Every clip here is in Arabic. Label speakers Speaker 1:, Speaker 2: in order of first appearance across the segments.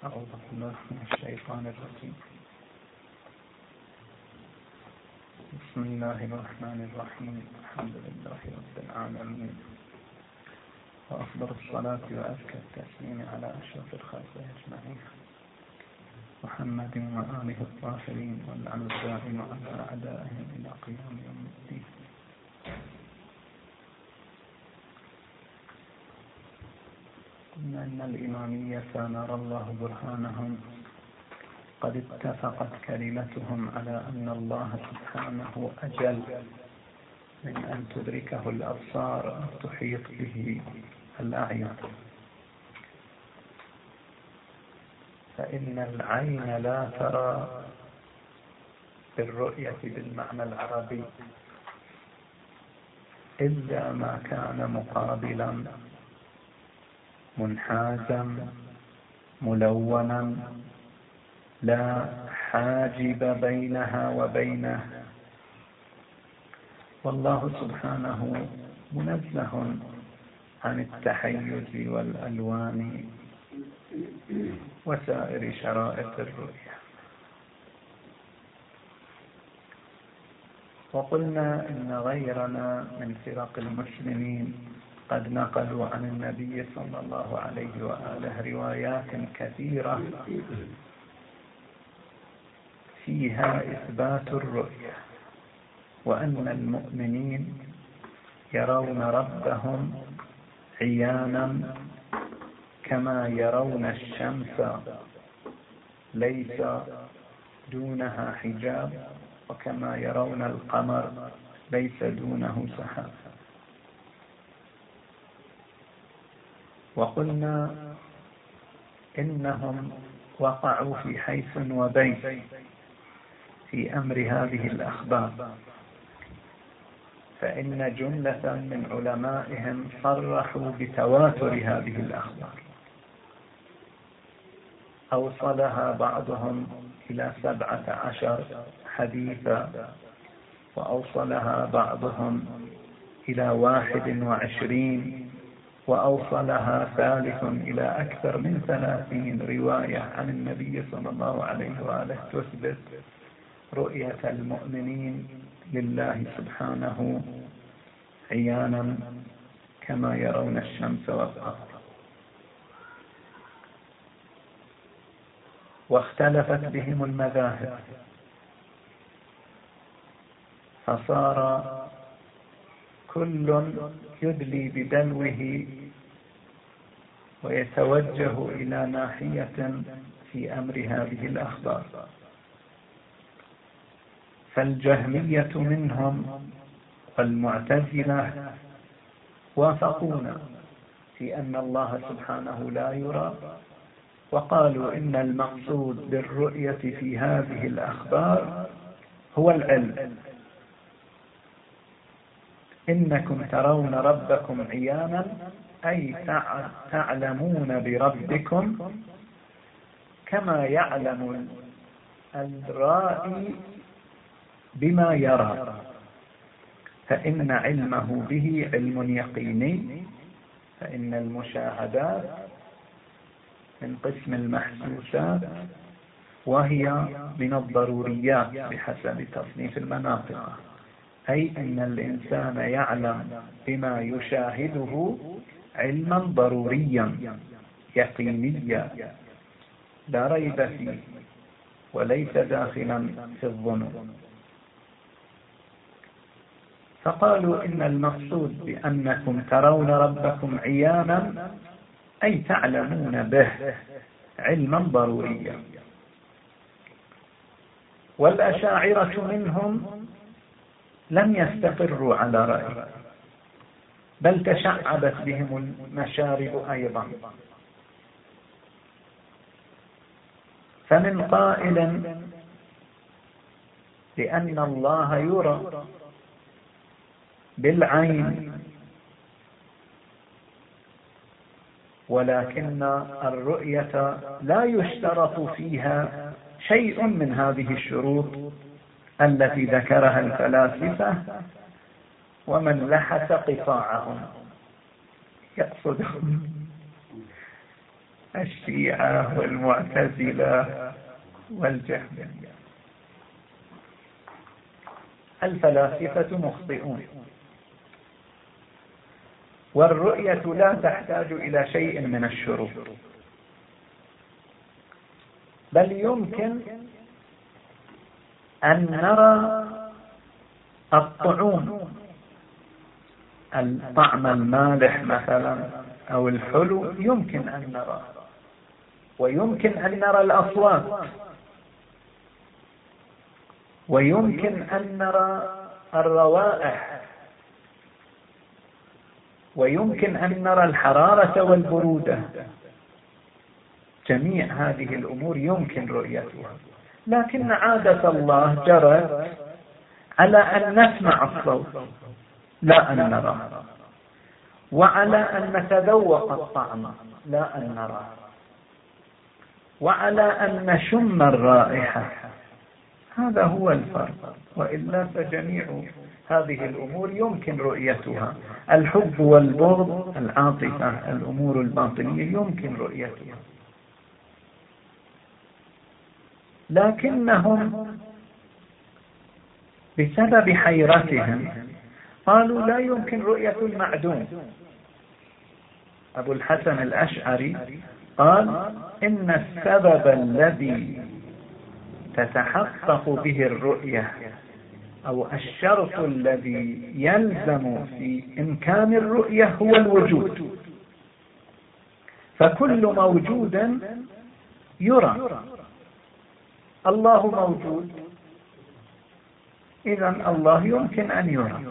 Speaker 1: أعوذ بالله من الشيطان الرجيم. بسم الله الرحمن الرحيم. الحمد لله رب العالمين، وأفضل الصلاة وأزكى التسليم على أشرف الخلق أجمعين محمد وآله الطاهرين واللعن الدائم على أعدائهم إلى قيام يوم الدين. قلنا إن الإمامية نرى الله برهانهم قد اتفقت كلمتهم على أن الله سبحانه أجل من أن تدركه الأبصار أو تحيط به الأعين، فإن العين لا ترى بالرؤية بالمعنى العربي إلا ما كان مقابلا منحازا ملونا لا حاجب بينها وبينه، والله سبحانه منزه عن التحيز والألوان وسائر شرائط الرؤية. وقلنا إن غيرنا من فرق المسلمين قد نقلوا عن النبي صلى الله عليه وآله روايات كثيرة فيها إثبات الرؤية، وأن المؤمنين يرون ربهم عيانا كما يرون الشمس ليس دونها حجاب، وكما يرون القمر ليس دونه سحاب. وقلنا إنهم وقعوا في حيث وبيت في أمر هذه الأخبار، فإن جملة من علمائهم صرحوا بتواتر هذه الأخبار، أوصلها بعضهم إلى 17 حديثا، وأوصلها بعضهم إلى 21، وأوصلها ثالث إلى أكثر من 30 رواية عن النبي صلى الله عليه وآله تثبت رؤية المؤمنين لله سبحانه عيانا كما يرون الشمس والقمر. واختلفت بهم المذاهب، فصار كل يدلي بدلوه ويتوجه إلى ناحية في أمر هذه الأخبار. فالجهمية منهم والمعتزلة وافقونا في أن الله سبحانه لا يرى، وقالوا إن المقصود بالرؤية في هذه الأخبار هو العلم، إنكم ترون ربكم عيانا أي تعلمون بربكم كما يعلم الرائي بما يرى، فإن علمه به علم يقيني، فإن المشاهدات من قسم المحسوسات وهي من الضروريات بحسب تصنيف المناطق، أي أن الإنسان يعلم بما يشاهده علما ضروريا يقينيا لا ريب فيه وليس داخلا في الظنون. فقالوا إن المقصود بأنكم ترون ربكم عيانا أي تعلمون به علما ضروريا. والأشاعرة منهم لم يستقروا على رأي، بل تشعبت بهم المشارب أيضا، فمن قائل لأن الله يرى بالعين، ولكن الرؤية لا يشترط فيها شيء من هذه الشروط التي ذكرها الفلاسفة ومن لحس قطاعهم يقصدهم الشيعة والمعتزلة والجهمية. الفلاسفة مخطئون، والرؤية لا تحتاج إلى شيء من الشروط، بل يمكن أن نرى الطعوم، الطعم المالح مثلا أو الحلو يمكن أن نرى، ويمكن أن نرى الأصوات، ويمكن أن نرى الروائح، ويمكن أن نرى الحرارة والبرودة. جميع هذه الأمور يمكن رؤيتها، لكن عادة الله جرت على أن نسمع الصوت لا أن نرى، وعلى أن نتذوق الطعم لا أن نرى، وعلى أن نشم الرائحة. هذا هو الفرق، وإلا فجميع هذه الأمور يمكن رؤيتها. الحب والبغض، العاطفة، الأمور الباطنية يمكن رؤيتها، لكنهم بسبب حيرتهم قالوا لا يمكن رؤية المعدوم. أبو الحسن الأشعري قال إن السبب الذي تتحقق به الرؤية، أو الشرط الذي يلزم في إمكان الرؤية، هو الوجود، فكل موجود يرى. الله موجود، إذن الله يمكن أن يرى.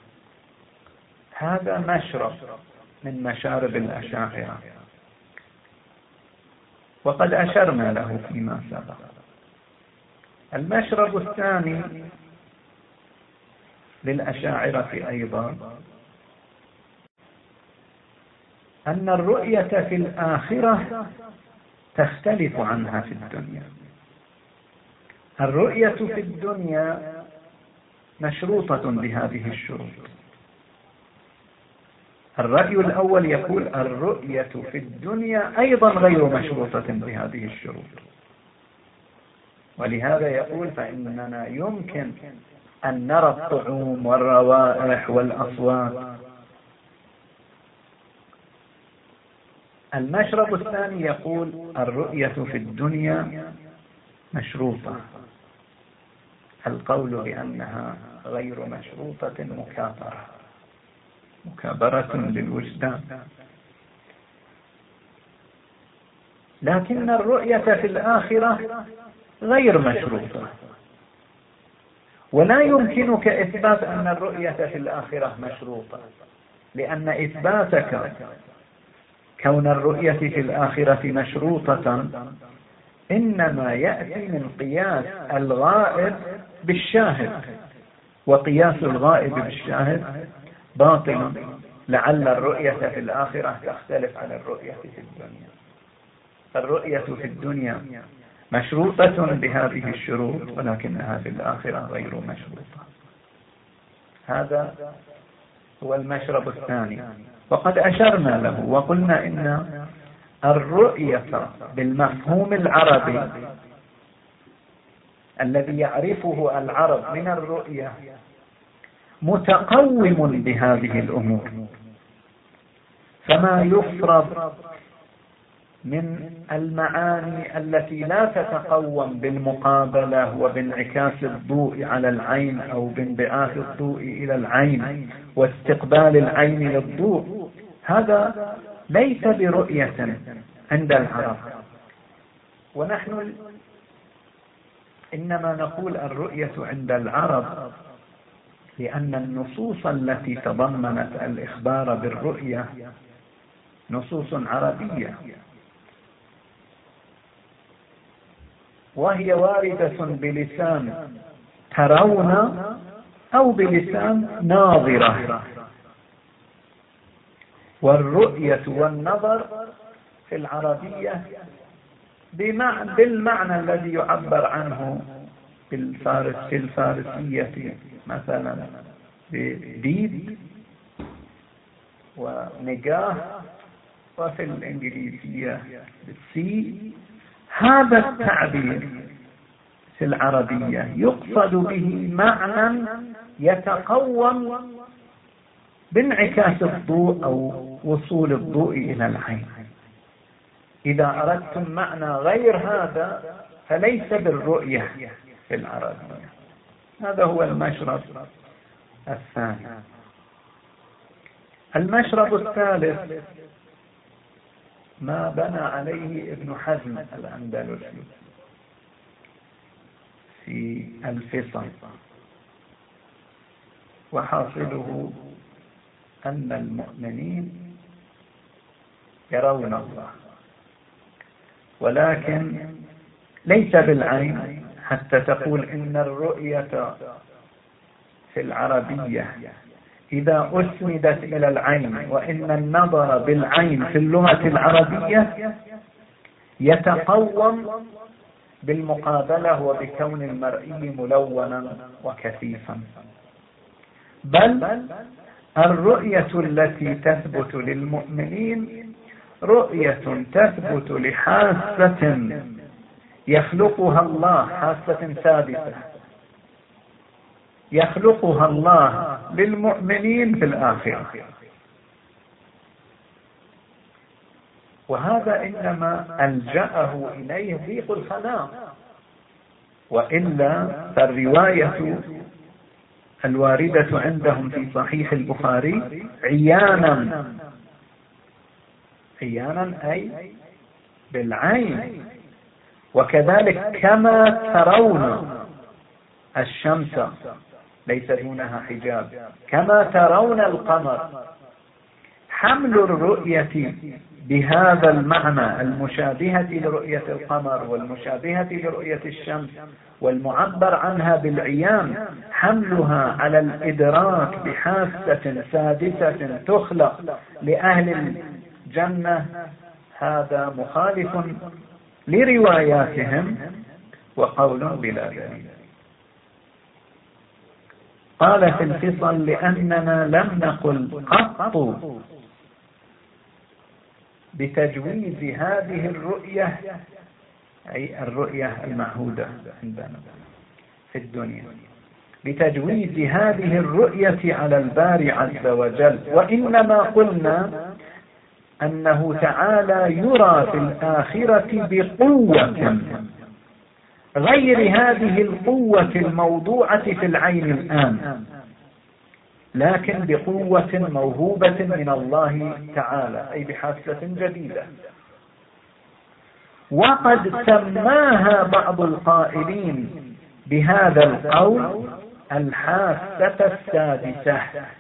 Speaker 1: هذا مشرب من مشارب الأشاعرة، وقد أشرنا له فيما سبق. المشرب الثاني للأشاعرة أيضا أن الرؤية في الآخرة تختلف عنها في الدنيا. الرؤية في الدنيا مشروطة بهذه الشروط. الرأي الأول يقول الرؤية في الدنيا أيضا غير مشروطة بهذه الشروط، ولهذا يقول فإننا يمكن أن نرى الطعوم والروائح والأصوات. المشرب الثاني يقول الرؤية في الدنيا مشروطة. القول بأنها غير مشروطة مكابرة للوجدان. لكن الرؤية في الآخرة غير مشروطة، ولا يمكنك إثبات أن الرؤية في الآخرة مشروطة، لأن إثباتك كون الرؤية في الآخرة مشروطة إنما يأتي من قياس الغائب بالشاهد، وقياس الغائب بالشاهد باطل. لعل الرؤية في الآخرة تختلف عن الرؤية في الدنيا. الرؤية في الدنيا مشروطة بهذه الشروط، ولكنها في الآخرة غير مشروطة. هذا هو المشرب الثاني، وقد أشرنا له وقلنا إن الرؤية بالمفهوم العربي الذي يعرفه العرب من الرؤية متقوم بهذه الأمور، فما يفرض من المعاني التي لا تتقوم بالمقابلة وبانعكاس الضوء على العين أو بانبعاث الضوء إلى العين واستقبال العين للضوء، هذا ليس برؤية عند العرب. ونحن إنما نقول الرؤية عند العرب لأن النصوص التي تضمنت الإخبار بالرؤية نصوص عربية، وهي واردة بلسان ترون أو بلسان ناظرة. والرؤية والنظر في العربية بالمعنى الذي يعبر عنه في الفارسية مثلا بديد ونقاه وفي الإنجليزية بالسي. هذا التعبير في العربية يقصد به معنى يتقوم بانعكاس الضوء أو وصول الضوء إلى العين. إذا أردتم معنى غير هذا فليس بالرؤية في العربية. هذا هو المشرب الثاني. المشرب الثالث ما بنى عليه ابن حزم الأندلسي في الفصل، وحاصله أن المؤمنين يرون الله، ولكن ليس بالعين، حتى تقول إن الرؤية في العربية إذا أسندت إلى العين، وإن النظر بالعين في اللغة العربية يتقوم بالمقابلة وبكون المرئي ملونا وكثيفا. بل الرؤية التي تثبت للمؤمنين رؤية تثبت لحاسة يخلقها الله، حاسة ثابتة يخلقها الله للمؤمنين في الآخرة. وهذا إنما ألجأه إليه ضيق الخلاق، وإلا فالرواية الواردة عندهم في صحيح البخاري عيانا أي بالعين. وكذلك كما ترون الشمس ليس دونها حجاب، كما ترون القمر. حمل الرؤية بهذا المعنى المشابهة لرؤية القمر والمشابهة لرؤية الشمس والمعبر عنها بالعيان، حملها على الإدراك بحاسة سادسة تخلق لأهل الجنة، هذا مخالف لرواياتهم وقول بلا دليل. قال في الفصل: لأننا لم نقل قط بتجويز هذه الرؤية، أي الرؤية المعهودة عندنا في الدنيا، بتجويز هذه الرؤية على الباري عز وجل، وإنما قلنا أنه تعالى يرى في الآخرة بقوة غير هذه القوة الموضوعة في العين الآن، لكن بقوة موهوبة من الله تعالى، أي بحاسة جديدة. وقد سماها بعض القائلين بهذا القول الحاسة السادسة.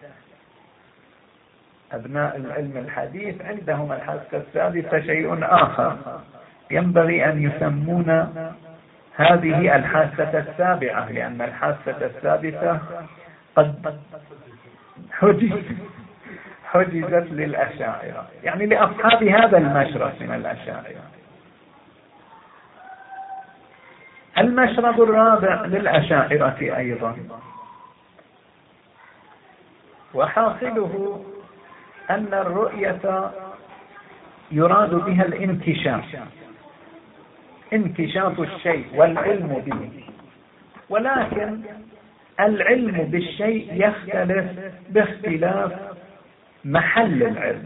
Speaker 1: أبناء العلم الحديث عندهم الحاسة السادسة شيء آخر، ينبغي أن يسمون هذه الحاسة السابعة، لأن الحاسة السادسة قد حجزت للأشاعرة، يعني لأصحاب هذا المشرب من الأشاعرة. المشرب الرابع للأشاعرة أيضا، وحاصله أن الرؤية يراد بها انكشاف الشيء والعلم به، ولكن العلم بالشيء يختلف باختلاف محل العلم.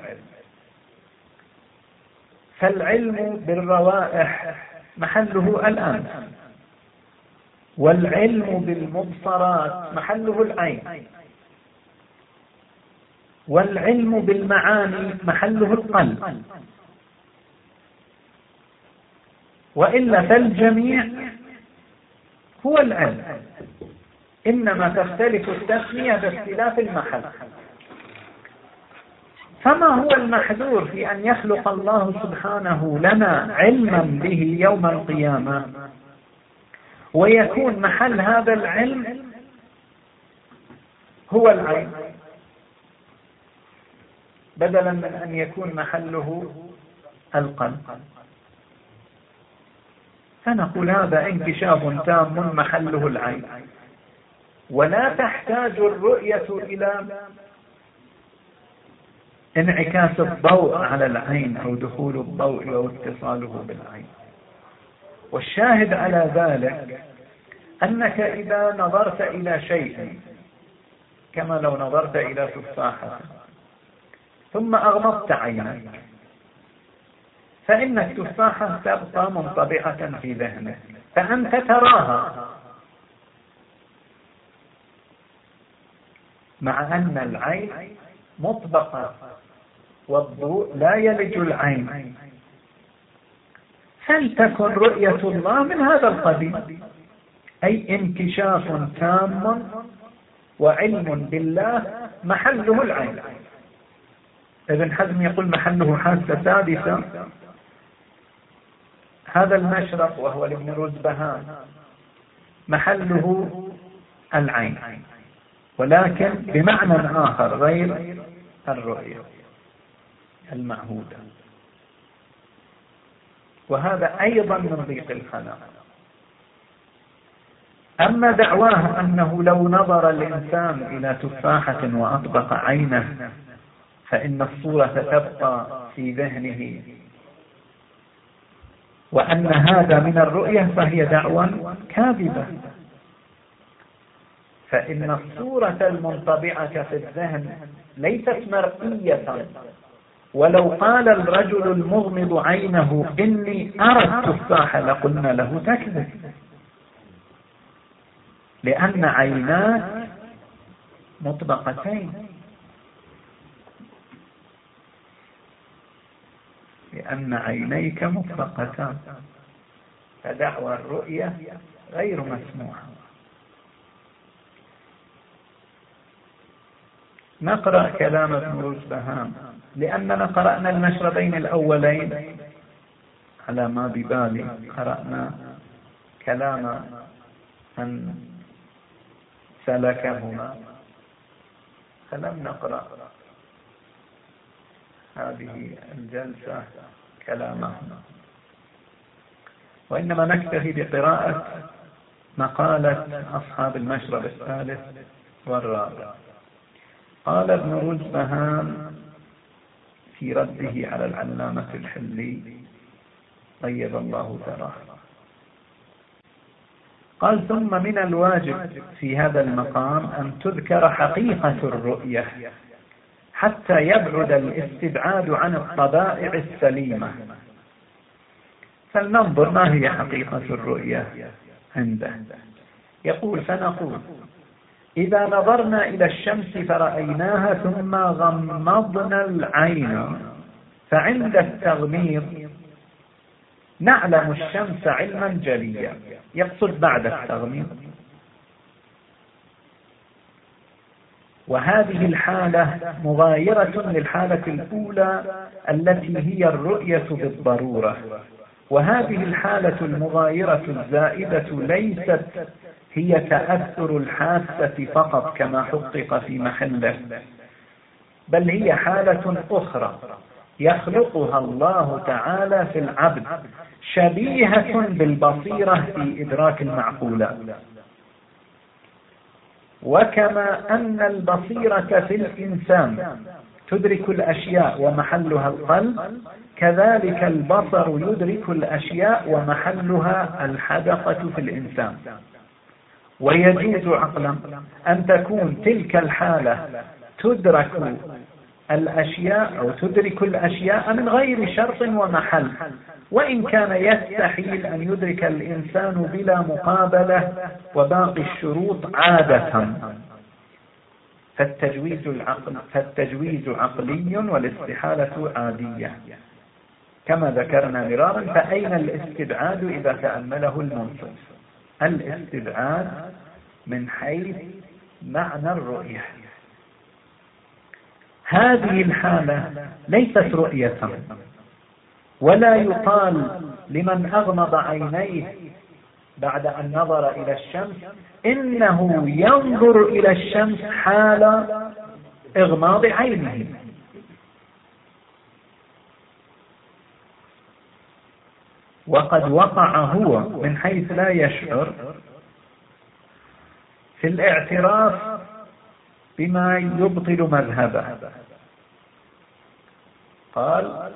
Speaker 1: فالعلم بالروائح محله الأنف، والعلم بالمبصرات محله العين، والعلم بالمعاني محله القلب. وإلا فالجميع هو العلم، إنما تختلف التسمية باختلاف المحل. فما هو المحذور في أن يخلق الله سبحانه لنا علما به يوم القيامة، ويكون محل هذا العلم هو العين، بدلا من أن يكون محله القلب؟ فنقول هذا انكشاف تام محله العين، ولا تحتاج الرؤية إلى انعكاس الضوء على العين أو دخول الضوء أو اتصاله بالعين. والشاهد على ذلك أنك إذا نظرت إلى شيء كما لو نظرت إلى تفاحة ثم أغمضت عينك، فإن التفاحة تبقى منطبعة في ذهنك، فأنت تراها، مع أن العين مطبقة والضوء لا يلج العين. فلتكن رؤية الله من هذا القبيل، أي انكشاف تام وعلم بالله محله العين. ابن حزم يقول محله حاسة سادسة. هذا المشرق وهو لابن رزبهان محله العين، ولكن بمعنى آخر غير الرؤية المعهودة، وهذا أيضا من ضيق الخلاق. أما دعواه أنه لو نظر الإنسان إلى تفاحة وأطبق عينه فإن الصورة تبقى في ذهنه وأن هذا من الرؤية، فهي دعوة كاذبة. فإن الصورة المنطبعة في الذهن ليست مرئية، ولو قال الرجل المغمض عينه إني أرى التفاحة لقلنا له تكذب، لأن عيناك مطبقتين، لأن عينيك مطبقتان، فدعوى الرؤية غير مسموعة. نقرأ كلام ابن رزبهان، لأننا قرأنا المشربين الأولين على ما ببالي، قرأنا كلام من سلكهما، فلم نقرأ هذه الجلسة كلامهما، وإنما نكتفي بقراءة مقالة أصحاب المشرب الثالث والرابع. قال ابن رزبهان في رده على العلامة الحلي طيب الله ثراه، قال: ثم من الواجب في هذا المقام أن تذكر حقيقة الرؤية حتى يبعد الاستبعاد عن الطبائع السليمة. فلننظر ما هي حقيقة الرؤية عنده. يقول: فنقول إذا نظرنا إلى الشمس فرأيناها ثم غمضنا العين، فعند التغميض نعلم الشمس علما جليا. يقصد بعد التغميض. وهذه الحالة مغايرة للحالة الأولى التي هي الرؤية بالضرورة، وهذه الحالة المغايرة الزائدة ليست هي تأثر الحاسة فقط كما حقق في محله، بل هي حالة أخرى يخلقها الله تعالى في العبد، شبيهة بالبصيرة في إدراك المعقولات. وكما أن البصيرة في الإنسان تدرك الأشياء ومحلها القلب، كذلك البصر يدرك الأشياء ومحلها الحدقة في الإنسان. ويجوز عقلا أن تكون تلك الحالة تدرك الأشياء أو تدرك الأشياء من غير شرط ومحل، وإن كان يستحيل أن يدرك الإنسان بلا مقابلة وباقي الشروط عادة. فالتجويز عقلي والاستحالة عادية كما ذكرنا مرارا. فأين الاستبعاد إذا تأمله المنصف؟ الاستبعاد من حيث معنى الرؤية. هذه الحالة ليست رؤية، ولا يقال لمن أغمض عينيه بعد أن نظر إلى الشمس إنه ينظر إلى الشمس حال إغماض عينه. وقد وقع هو من حيث لا يشعر في الاعتراف بما يبطل مذهبه، قال: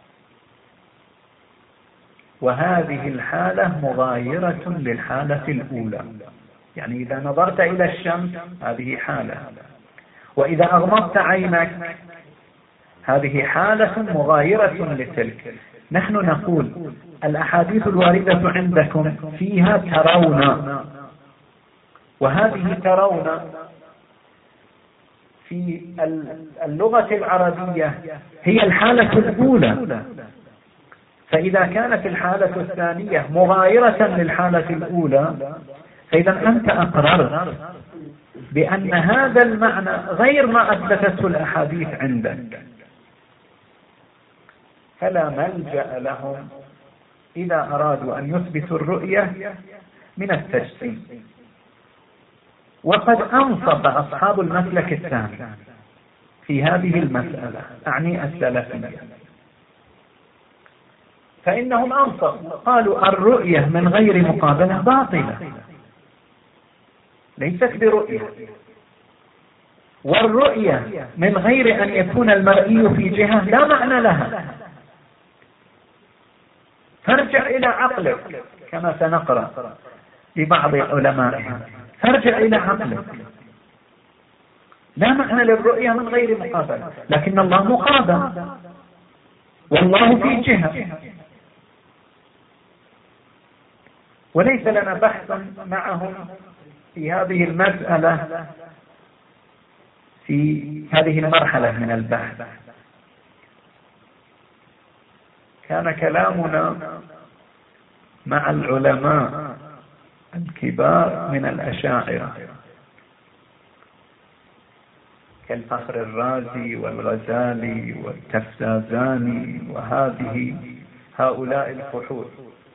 Speaker 1: وهذه الحالة مغايرة للحالة الأولى. يعني إذا نظرت إلى الشمس هذه حالة، وإذا أغمضت عينك هذه حالة مغايرة لتلك. نحن نقول الأحاديث الواردة عندكم فيها ترون، وهذه ترون في اللغة العربية هي الحالة الأولى، فإذا كانت الحالة الثانية مغايرة للحالة الأولى فإذا أنت أقررت بأن هذا المعنى غير ما أثبتته الأحاديث عندك، فلا ملجأ لهم إذا أرادوا أن يثبتوا الرؤية من التجسيم. وقد أنصف أصحاب المسلك الثاني في هذه المسألة، أعني السلفية، فإنهم أنصفوا قالوا الرؤية من غير مقابلة باطلة ليست برؤية، والرؤية من غير أن يكون المرئي في جهة لا معنى لها. فارجع إلى عقلك كما سنقرأ لبعض علمائهم، فارجع إلى عقلك. لا معنى للرؤية من غير مقابلة، لكن الله مقابل والله في جهة، وليس لنا بحث معهم في هذه المسألة في هذه المرحلة من البحث. كان كلامنا مع العلماء الكبار من الأشاعرة كالفخر الرازي والغزالي والتفتازاني هؤلاء الفحول.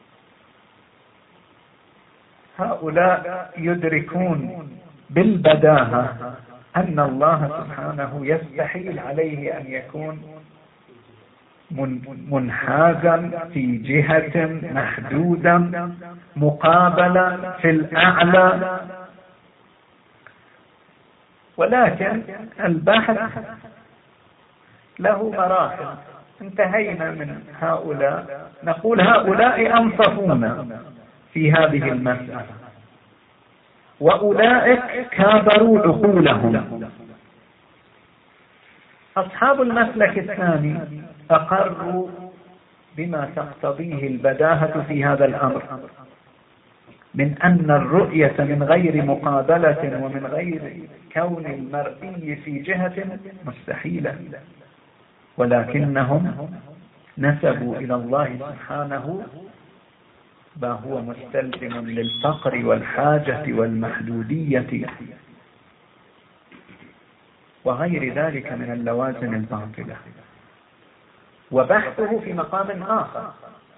Speaker 1: هؤلاء يدركون بالبداهة أن الله سبحانه يستحيل عليه أن يكون منحازا في جهة محدودة مقابلة في الأعلى، ولكن البحث له مراحل. انتهينا من هؤلاء، نقول هؤلاء أنصفونا في هذه المسألة، وأولئك كابروا عقولهم. أصحاب المسلك الثاني أقروا بما تقتضيه البداهة في هذا الأمر من أن الرؤية من غير مقابلة ومن غير كون المرئي في جهة مستحيلة، ولكنهم نسبوا إلى الله سبحانه ما هو مستلزم للفقر والحاجة والمحدودية وغير ذلك من اللوازم الباطلة. وبحثه في مقام آخر.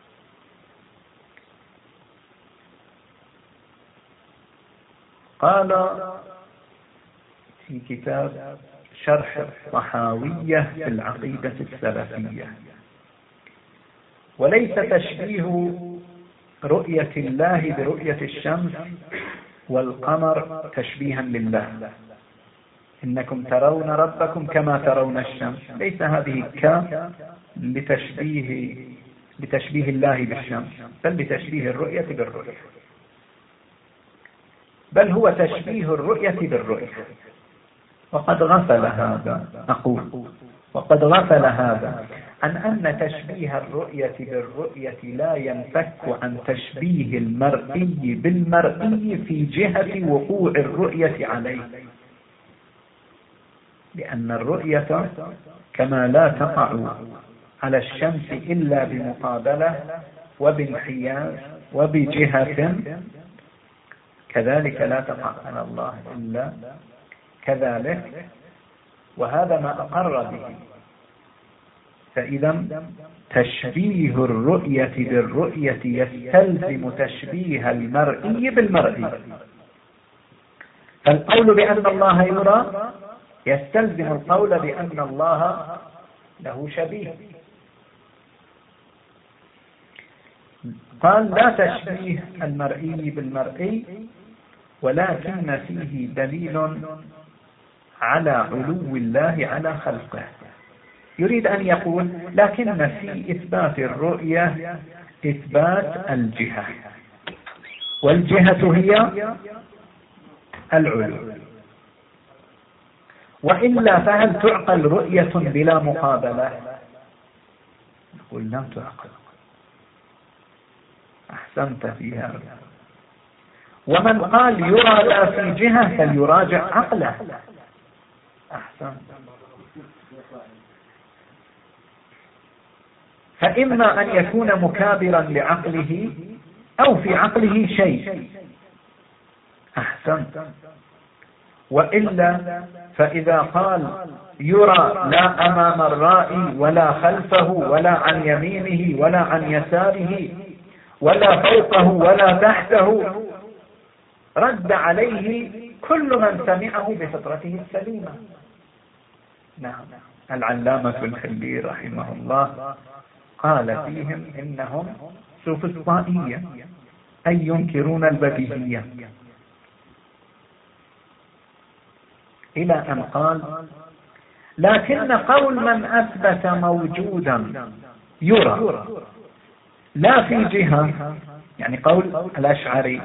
Speaker 1: قال في كتاب شرح الطحاوية في العقيدة السلفية: وليس تشبيه رؤية الله برؤية الشمس والقمر تشبيها لله، إنكم ترون ربكم كما ترون الشمس. ليس هذه لتشبيه الله بالشمس، بل لتشبيه الرؤية بالرؤية، بل هو تشبيه الرؤية بالرؤية. وقد غفل هذا، أقول وقد غفل هذا عن أن تشبيه الرؤية بالرؤية لا ينفك عن تشبيه المرئي بالمرئي في جهة وقوع الرؤية عليه، لأن الرؤية كما لا تقع على الشمس إلا بمقابلة وبانحياز وبجهة، كذلك لا تقع على الله إلا كذلك، وهذا ما أقر به. فإذا تشبيه الرؤية بالرؤية يستلزم تشبيه المرئي بالمرئي، فالقول بأن الله يرى يستلزم القول بأن الله له شبيه. قال: لا تشبيه المرئي بالمرئي، ولكن فيه دليل على علو الله على خلقه.
Speaker 2: يريد أن يقول لكن في إثبات الرؤية إثبات الجهة، والجهة هي العلو، وإلا فهل تعقل رؤية بلا مقابلة؟ نقول لا تعقل. أحسنت في هذا. ومن قال يرى لا في جهة فليراجع عقله. أحسنت. فإما أن يكون مكابرا لعقله أو في عقله شيء. أحسنت. وإلا فإذا قال يرى لا أمام الرائي ولا خلفه ولا عن يمينه ولا عن يساره ولا فوقه ولا تحته، رد عليه كل من سمعه بفطرته السليمة. نعم. العلامة الخليل رحمه الله قال فيهم إنهم سوفسطائية، أي ينكرون البديهية، إلى أن قال لكن قول من أثبت موجودا يرى لا في جهة، يعني قول الأشعري،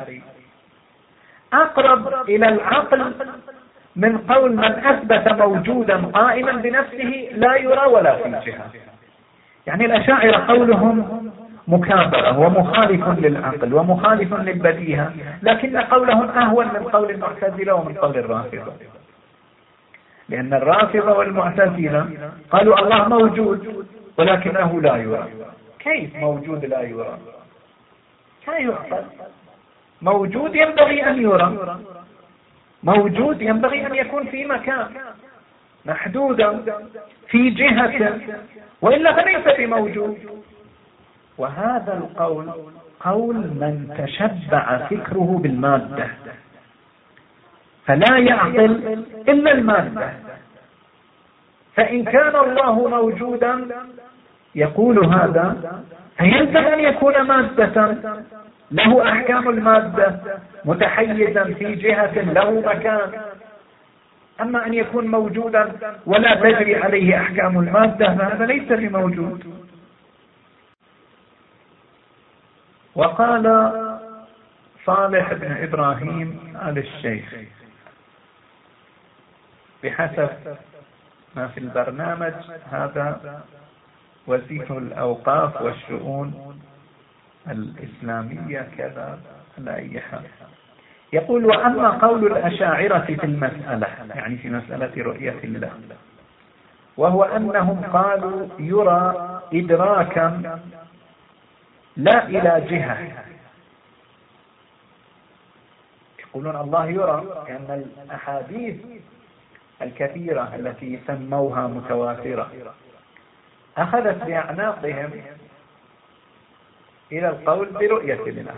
Speaker 2: أقرب إلى العقل من قول من أثبت موجودا قائما بنفسه لا يرى ولا في جهة. يعني الأشاعرة قولهم مكابرة ومخالف للعقل ومخالف للبديهة، لكن قولهم أهون من قول المعتزلة ومن قول الرافضة، لأن الرافضة والمعتزلة قالوا الله موجود ولكنه لا يرى. كيف موجود لا يرى؟ كيف يحصل؟ موجود ينبغي أن يرى، موجود ينبغي أن يكون في مكان محدودا في جهة، وإلا فليس بموجود. وهذا القول قول من تشبع فكره بالمادة، فلا يعقل إلا المادة. فإن كان الله موجودا يقول هذا فيلزم أن يكون مادة له أحكام المادة، متحيزا في جهة له مكان. أما أن يكون موجودا ولا تجري عليه أحكام المادة فهذا ليس بموجود. وقال صالح بن إبراهيم آل الشيخ بحسب ما في البرنامج، هذا وزير الأوقاف والشؤون الإسلامية كذا على أي حال، يقول وأما قول الأشاعرة في المسألة، يعني في مسألة رؤية الله، وهو أنهم قالوا يرى إدراكا لا إلى جهة، يقولون الله يرى، لأن الأحاديث الكثيرة التي سموها متواترة أخذت بأعناقهم إلى القول برؤية الله،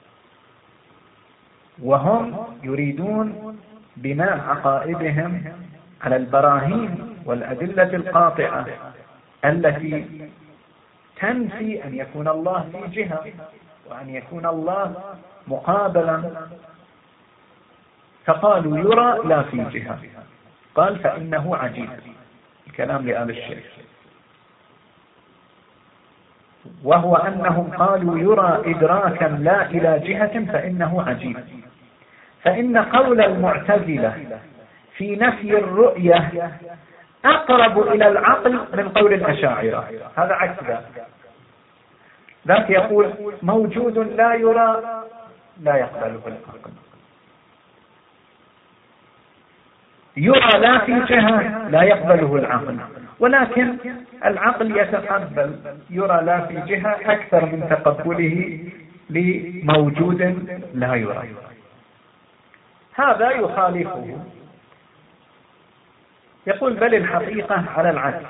Speaker 2: وهم يريدون بناء عقائدهم على البراهين والأدلة القاطعة التي تنفي أن يكون الله في جهة وأن يكون الله مقابلا، فقالوا يرى لا في جهة. قال فإنه عجيب، الكلام لآل الشيخ، وهو أنهم قالوا يرى إدراكا لا إلى جهة فإنه عجيب، فإن قول المعتزلة في نفي الرؤية أقرب إلى العقل من قول الأشاعرة. هذا عكس ذاك يقول موجود لا يرى لا يقبله العقل، يرى لا في جهة لا يقبله العقل، ولكن العقل يتقبل يرى لا في جهة أكثر من تقبله لموجود لا يرى. هذا يخالفه، يقول بل الحقيقة على العكس،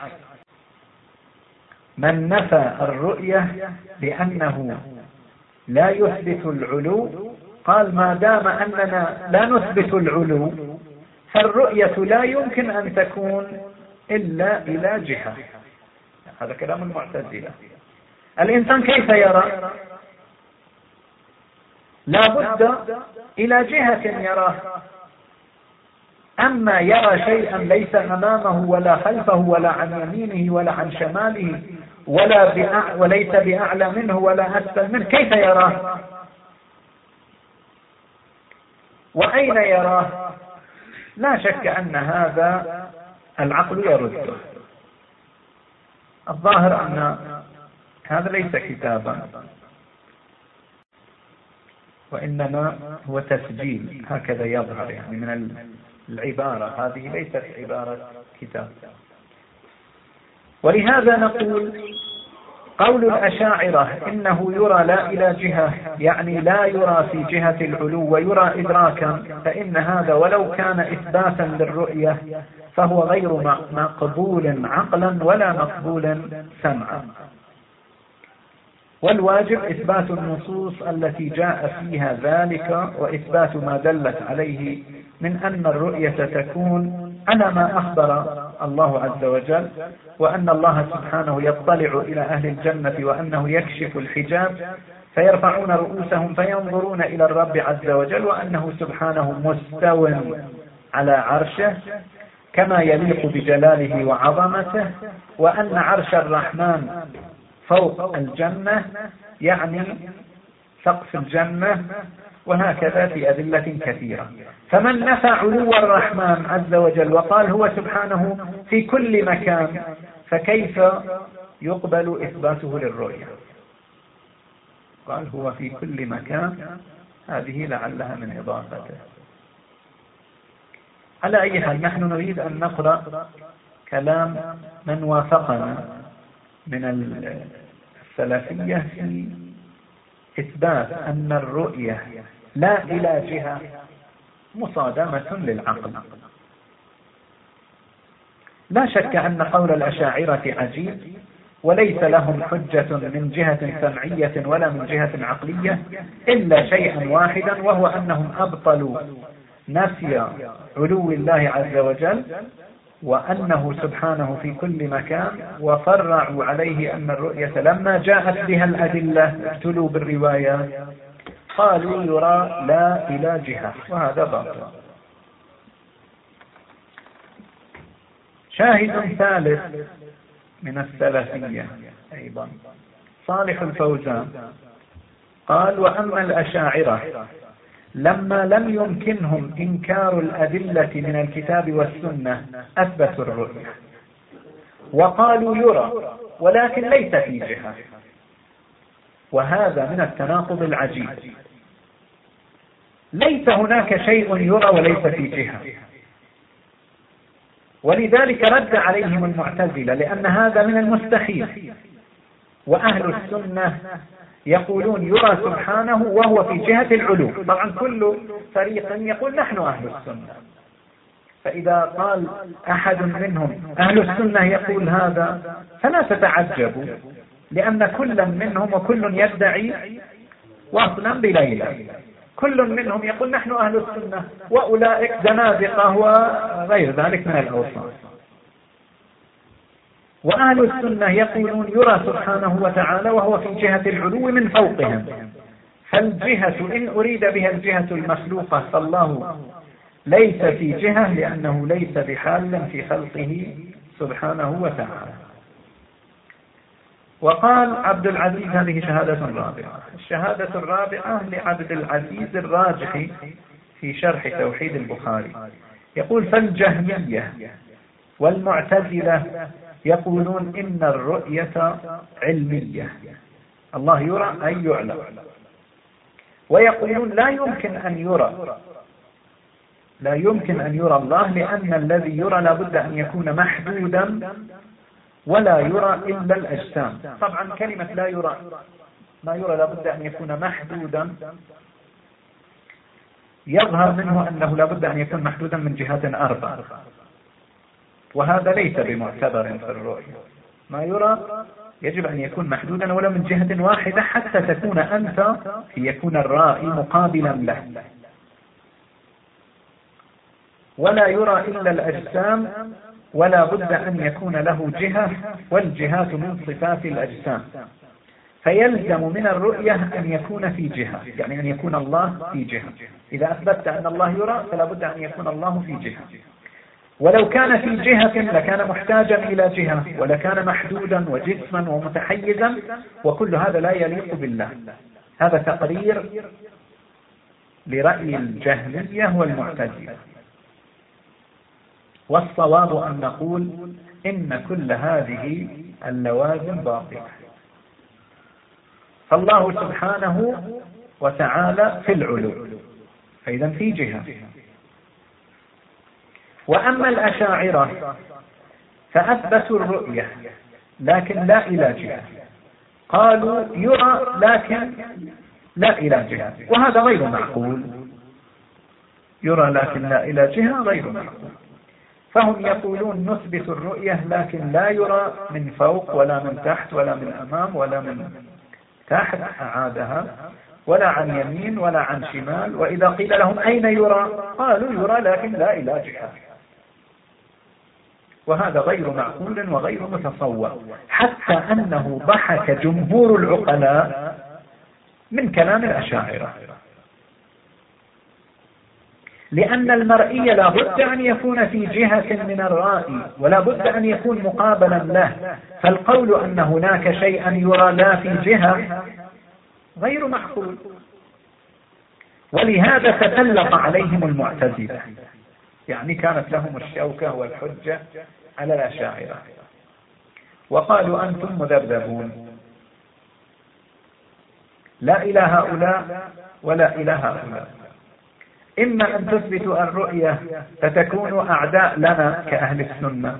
Speaker 2: من نفى الرؤية بأنه لا يثبت العلو قال ما دام أننا لا نثبت العلو فالرؤية لا يمكن أن تكون إلا إلى جهة. هذا كلام المعتزلة. الإنسان كيف يرى؟ لا بد إلى جهة يراه، أما يرى شيئا ليس أمامه ولا خلفه ولا عن يمينه ولا عن شماله وليس بأعلى منه ولا أسفل منه، كيف يراه؟ وأين يراه؟ لا شك أن هذا العقل يرده. الظاهر أن هذا ليس كتابا، وإنما هو تسجيل، هكذا يظهر يعني من العبارة، هذه ليست عبارة كتاب. ولهذا نقول قول الأشاعرة إنه يرى لا إلى جهة، يعني لا يرى في جهة العلو ويرى إدراكا، فإن هذا ولو كان إثباتا للرؤية فهو غير مقبول عقلا ولا مقبول سمعا. والواجب إثبات النصوص التي جاء فيها ذلك، وإثبات ما دلت عليه من أن الرؤية تكون على ما أخبر الله عز وجل، وأن الله سبحانه يطلع إلى أهل الجنة وأنه يكشف الحجاب فيرفعون رؤوسهم فينظرون إلى الرب عز وجل، وأنه سبحانه مستو على عرشه كما يليق بجلاله وعظمته، وأن عرش الرحمن فوق الجنة يعني سقف الجنة، وهكذا في أدلة كثيرة. فمن نفى علو الرحمن عز وجل وقال هو سبحانه في كل مكان، فكيف يقبل إثباته للرؤية؟ قال هو في كل مكان، هذه لعلها من إضافته. على أي حال نحن نريد أن نقرأ كلام من وافقنا من السلفية في إثبات أن الرؤية لا إلى جهة مصادمة للعقل. لا شك أن قول الأشاعرة عجيب، وليس لهم حجة من جهة سمعية ولا من جهة عقلية إلا شيئا واحدا، وهو أنهم أبطلوا نفي علو الله عز وجل وأنه سبحانه في كل مكان، وفرعوا عليه أن الرؤية لما جاءت بها الأدلة ابتلوا بالروايات قالوا يرى لا إلى جهة، وهذا باطل. شاهد ثالث من السلفية أيضا صالح الفوزان قال وأما الأشاعرة لما لم يمكنهم إنكار الأدلة من الكتاب والسنة أثبتوا الرؤية وقالوا يرى ولكن ليس في جهة، وهذا من التناقض العجيب. ليس هناك شيء يرى وليس في جهة، ولذلك رد عليهم المعتزلة لأن هذا من المستحيل، وأهل السنة يقولون يرى سبحانه وهو في جهة العلو. طبعا كل فريق يقول نحن أهل السنة، فإذا قال أحد منهم أهل السنة يقول هذا فلا تتعجبوا، لأن كل منهم وكل يدعي وصلا بليلة، كل منهم يقول نحن أهل السنة وأولئك زنادقة وغير ذلك من الأوصاف. وأهل السنة يقولون يرى سبحانه وتعالى وهو في جهة العلو من فوقهم، فالجهة إن أريد بها الجهة المخلوقة فالله ليس في جهة، لأنه ليس بحال في خلقه سبحانه وتعالى. وقال عبد العزيز هذه شهادة رابعة. الشهادة الرابعة لعبد العزيز الراجحي في شرح توحيد البخاري يقول فالجهمية والمعتزلة يقولون إن الرؤية علمية، الله يرى أي يعلم، ويقولون لا يمكن أن يرى الله، لأن الذي يرى لابد أن يكون محدودا ولا يرى إلا الأجسام. طبعا كلمة لا يرى، ما يرى لابد أن يكون محدودا، يظهر منه أنه لابد أن يكون محدودا من جهات أربع، وهذا ليس بمعتبر في الرؤية. ما يرى يجب أن يكون محدودا ولو من جهة واحدة حتى تكون أنت يكون الرائي مقابلا له. ولا يرى إلا الأجسام، ولا بد أن يكون له جهة، والجهات من صفات الأجسام، فيلزم من الرؤية أن يكون في جهة، يعني أن يكون الله في جهة. إذا أثبتت أن الله يرى فلا بد أن يكون الله في جهة. ولو كان في جهة لكان محتاجا إلى جهة، ولكان محدودا وجسما ومتحيزا، وكل هذا لا يليق بالله. هذا تقرير لرأي الجهمية والمعتزلة. والصواب أن نقول إن كل هذه اللوازم باطلة. فالله سبحانه وتعالى في العلو، فإذا في جهة. وأما الأشاعرة فأثبتوا الرؤية لكن لا إلى جهة، قالوا يرى لكن لا إلى جهة، وهذا غير معقول. يرى لكن لا إلى جهة غير معقول. فهم يقولون نثبت الرؤية لكن لا يرى من فوق ولا من تحت ولا من أمام ولا من تحت أعادها، ولا عن يمين ولا عن شمال. وإذا قيل لهم أين يرى قالوا يرى لكن لا إلى جهة. وهذا غير معقول وغير متصور، حتى أنه ضحك جمهور العقلاء من كلام الأشاعرة، لأن المرئي لا بد أن يكون في جهة من الرائي، ولا بد أن يكون مقابلا له. فالقول أن هناك شيئا يرى لا في جهة غير معقول. ولهذا تسلط عليهم المعتزلة، يعني كانت لهم الشوكة والحجة على الأشاعرة، وقالوا أنتم مذبذبون، لا إلى هؤلاء ولا إلى هؤلاء. إما أن تثبتوا الرؤية فتكونوا أعداء لنا كأهل السنة،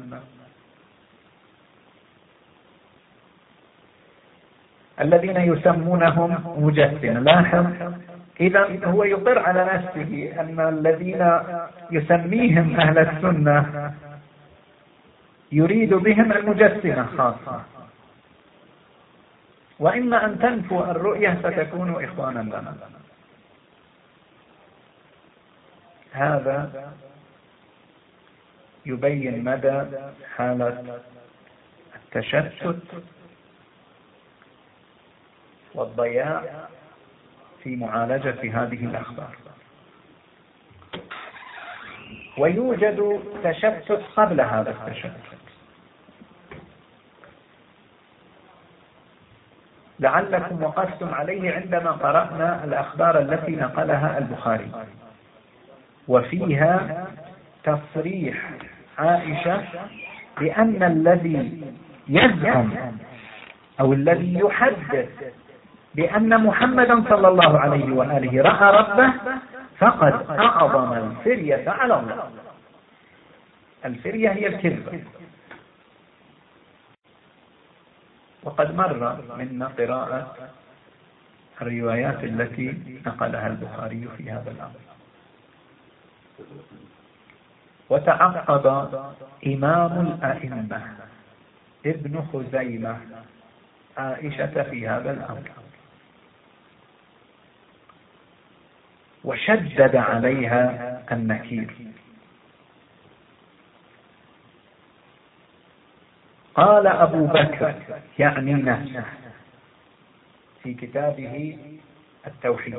Speaker 2: الذين يسمونهم مجسمة. لاحظ، إذا هو يقر على نفسه أن الذين يسميهم أهل السنة يريد بهم المجسمة خاصة. وإما أن تنفوا الرؤية فتكونوا إخوانا لنا. هذا يبين مدى حالة التشتت والضياع في معالجة هذه الأخبار. ويوجد تشتت قبل هذا التشتت. لعلكم وقفتم عليه عندما قرأنا الأخبار التي نقلها البخاري، وفيها تصريح عائشة بأن الذي يزعم أو الذي يحدث بأن محمدا صلى الله عليه وآله رأى ربه فقد أعظم الفرية على الله. الفرية هي الكذبة. وقد مر منا قراءة الروايات التي نقلها البخاري في هذا الأمر. وتعقب إمام الأئمة ابن خزيمة عائشة في هذا الأمر، وشدد عليها النكير. قال أبو بكر يعني نفسه في كتابه التوحيد،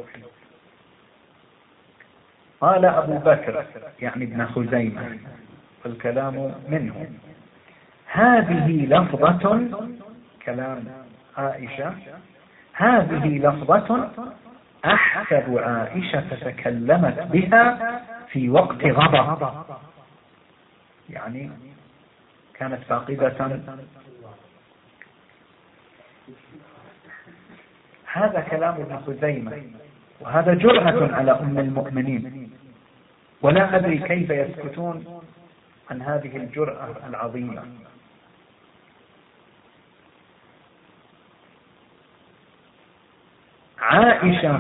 Speaker 2: قال أبو بكر يعني ابن خزيمة، والكلام منه: هذه لفظة، كلام عائشة، هذه لفظة أحسب عائشة تكلمت بها في وقت غضب، يعني كانت فاقدة. هذا كلام ابن خزيمة، وهذا جرأة على أم المؤمنين، ولا أدري كيف يسكتون عن هذه الجرأة العظيمة. عائشة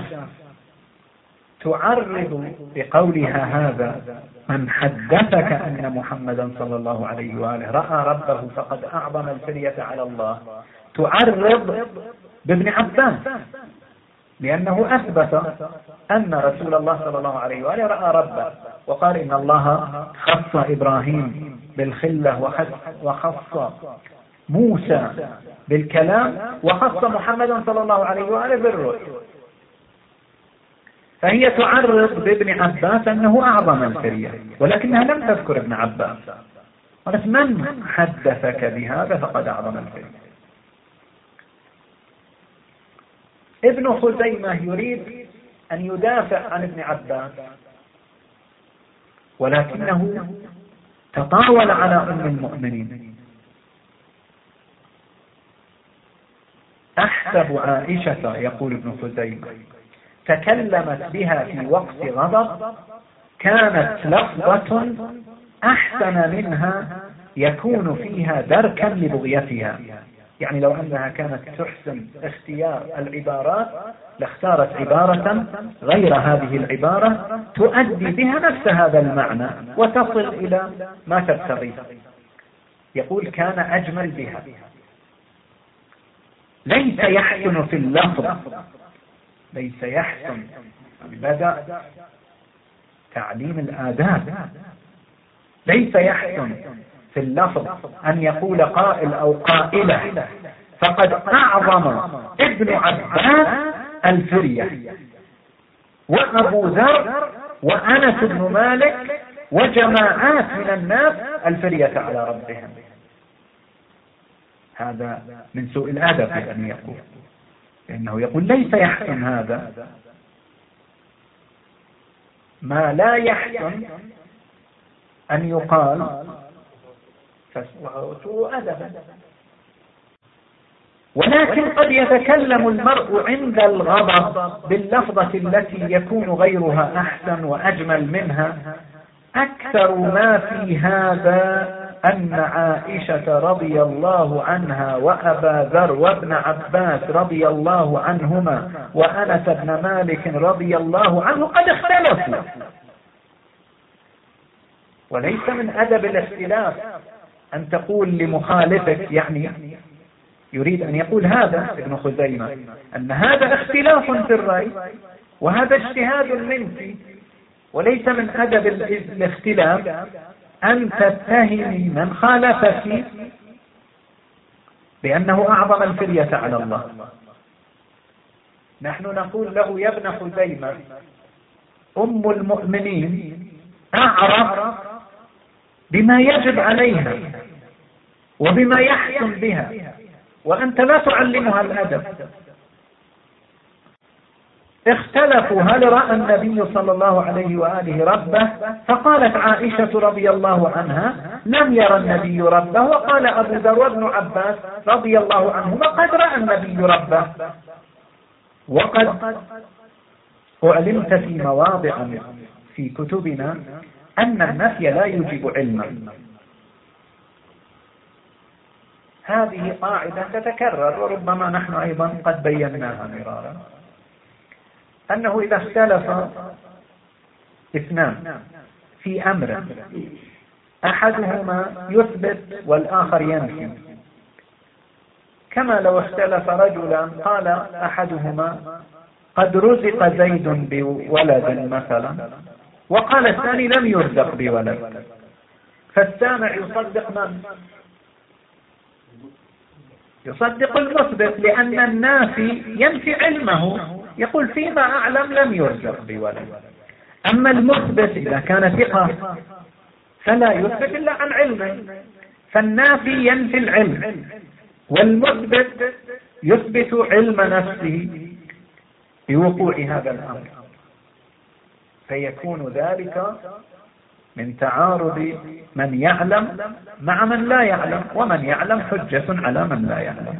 Speaker 2: تعرض بقولها هذا: من حدثك أن محمدا صلى الله عليه وآله رأى ربه فقد أعظم الفرية على الله، تعرض بابن عباس، لأنه أثبت أن رسول الله صلى الله عليه وآله رأى ربه، وقال إن الله خص إبراهيم بالخلة وخص موسى بالكلام وخص محمدا صلى الله عليه وآله بالرؤيا. فهي تعرض بابن عباس أنه أعظم الفرية، ولكنها لم تذكر ابن عباس. قالت من حدثك بهذا فقد أعظم الفرية. ابن خزيمة يريد أن يدافع عن ابن عباس، ولكنه تطاول على أم المؤمنين. أحسب عائشة، يقول ابن خزيمة، تكلمت بها في وقت غضب كانت لفظة أحسن منها يكون فيها دركا لبغيتها. يعني لو أنها كانت تحسن اختيار العبارات لاختارت عبارة غير هذه العبارة تؤدي بها نفس هذا المعنى وتصل إلى ما تبتغيه. يقول كان أجمل بها. ليس يحسن في اللفظ، ليس يحسن، بدأ تعليم الآداب. ليس يحسن في اللفظ أن يقول قائل أو قائلة فقد أعظم ابن عباس الفرية وأبو ذر وأنس بن مالك وجماعات من الناس الفرية على ربهم. هذا من سوء الأدب أن يقول، لأنه يقول ليس يحسن هذا. ما لا يحسن أن يقال فسوء أدبا. ولكن قد يتكلم المرء عند الغضب باللفظة التي يكون غيرها أحسن وأجمل منها. أكثر ما في هذا أن عائشة رضي الله عنها وأبا ذر وابن عباس رضي الله عنهما وأنس بن مالك رضي الله عنه قد اختلفوا، وليس من أدب الاختلاف أن تقول لمخالفك، يعني يريد أن يقول هذا ابن خزيمة أن هذا اختلاف في الرأي وهذا اجتهاد منك، وليس من أدب الاختلاف أن تتهمي من خالفك بأنه أعظم الفرية على الله. نحن نقول له يا ابن خزيمة أم المؤمنين أعرف بما يجب عليها وبما يحسن بها، وأنت لا تعلمها الأدب. اختلفوا هل رأى النبي صلى الله عليه وآله ربه، فقالت عائشة رضي الله عنها لم يرى النبي ربه، وقال أبو ذر وابن عباس رضي الله عنهما قد رأى النبي ربه. وقد أعلمت في مواضع في كتبنا أن النفي لا يوجب علما. هذه قاعدة تتكرر وربما نحن أيضا قد بيناها مرارا، أنه إذا اختلف اثنان في أمر أحدهما يثبت والآخر ينفي، كما لو اختلف رجلان قال أحدهما قد رزق زيد بولد مثلا وقال الثاني لم يرزق بولد، فالسامع يصدق من؟ يصدق المثبت، لأن النافي ينفي علمه، يقول فيما أعلم لم يرزق بولد. أما المثبت إذا كان ثقة فلا يثبت إلا عن علمه، فالنافي ينفي العلم والمثبت يثبت علم نفسه بوقوع هذا الأمر، فيكون ذلك من تعارض من يعلم مع من لا يعلم، ومن يعلم حجة على من لا يعلم.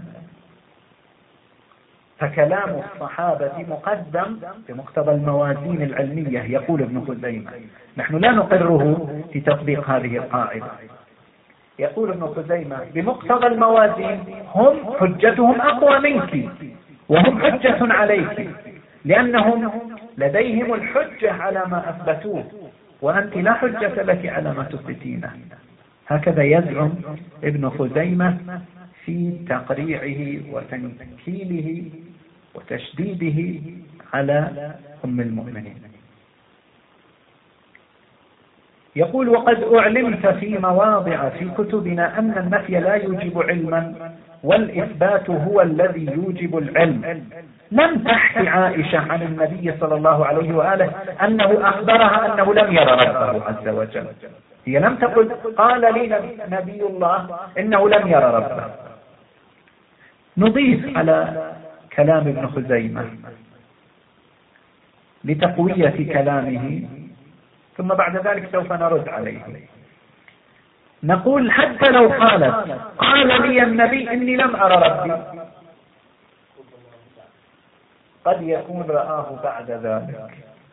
Speaker 2: فكلام الصحابة مقدم بمقتضى الموازين العلمية. يقول ابن خزيمة نحن لا نقره في تطبيق هذه القاعدة. يقول ابن خزيمة بمقتضى الموازين هم حجتهم أقوى منك وهم حجة عليك، لأنهم لديهم الحجة على ما أثبتوه وأنت لا حجة لك على ما تثبتينه. هكذا يزعم ابن خزيمة في تقريعه وتنكيله وتشديده على أم المؤمنين. يقول: وقد أعلمت في مواضع في كتبنا أن النفي لا يوجب علما والإثبات هو الذي يوجب العلم. لم تحكي عائشة عن النبي صلى الله عليه وآله أنه أخبرها أنه لم يرى ربه عز وجل. هي لم تقل قال لي نبي الله إنه لم يرى ربه. نضيف على كلام ابن خزيمة لتقوية كلامه، ثم بعد ذلك سوف نرد عليه. نقول: حتى لو قالت قال لي النبي إني لم أرى ربي، قد يكون رآه بعد ذلك.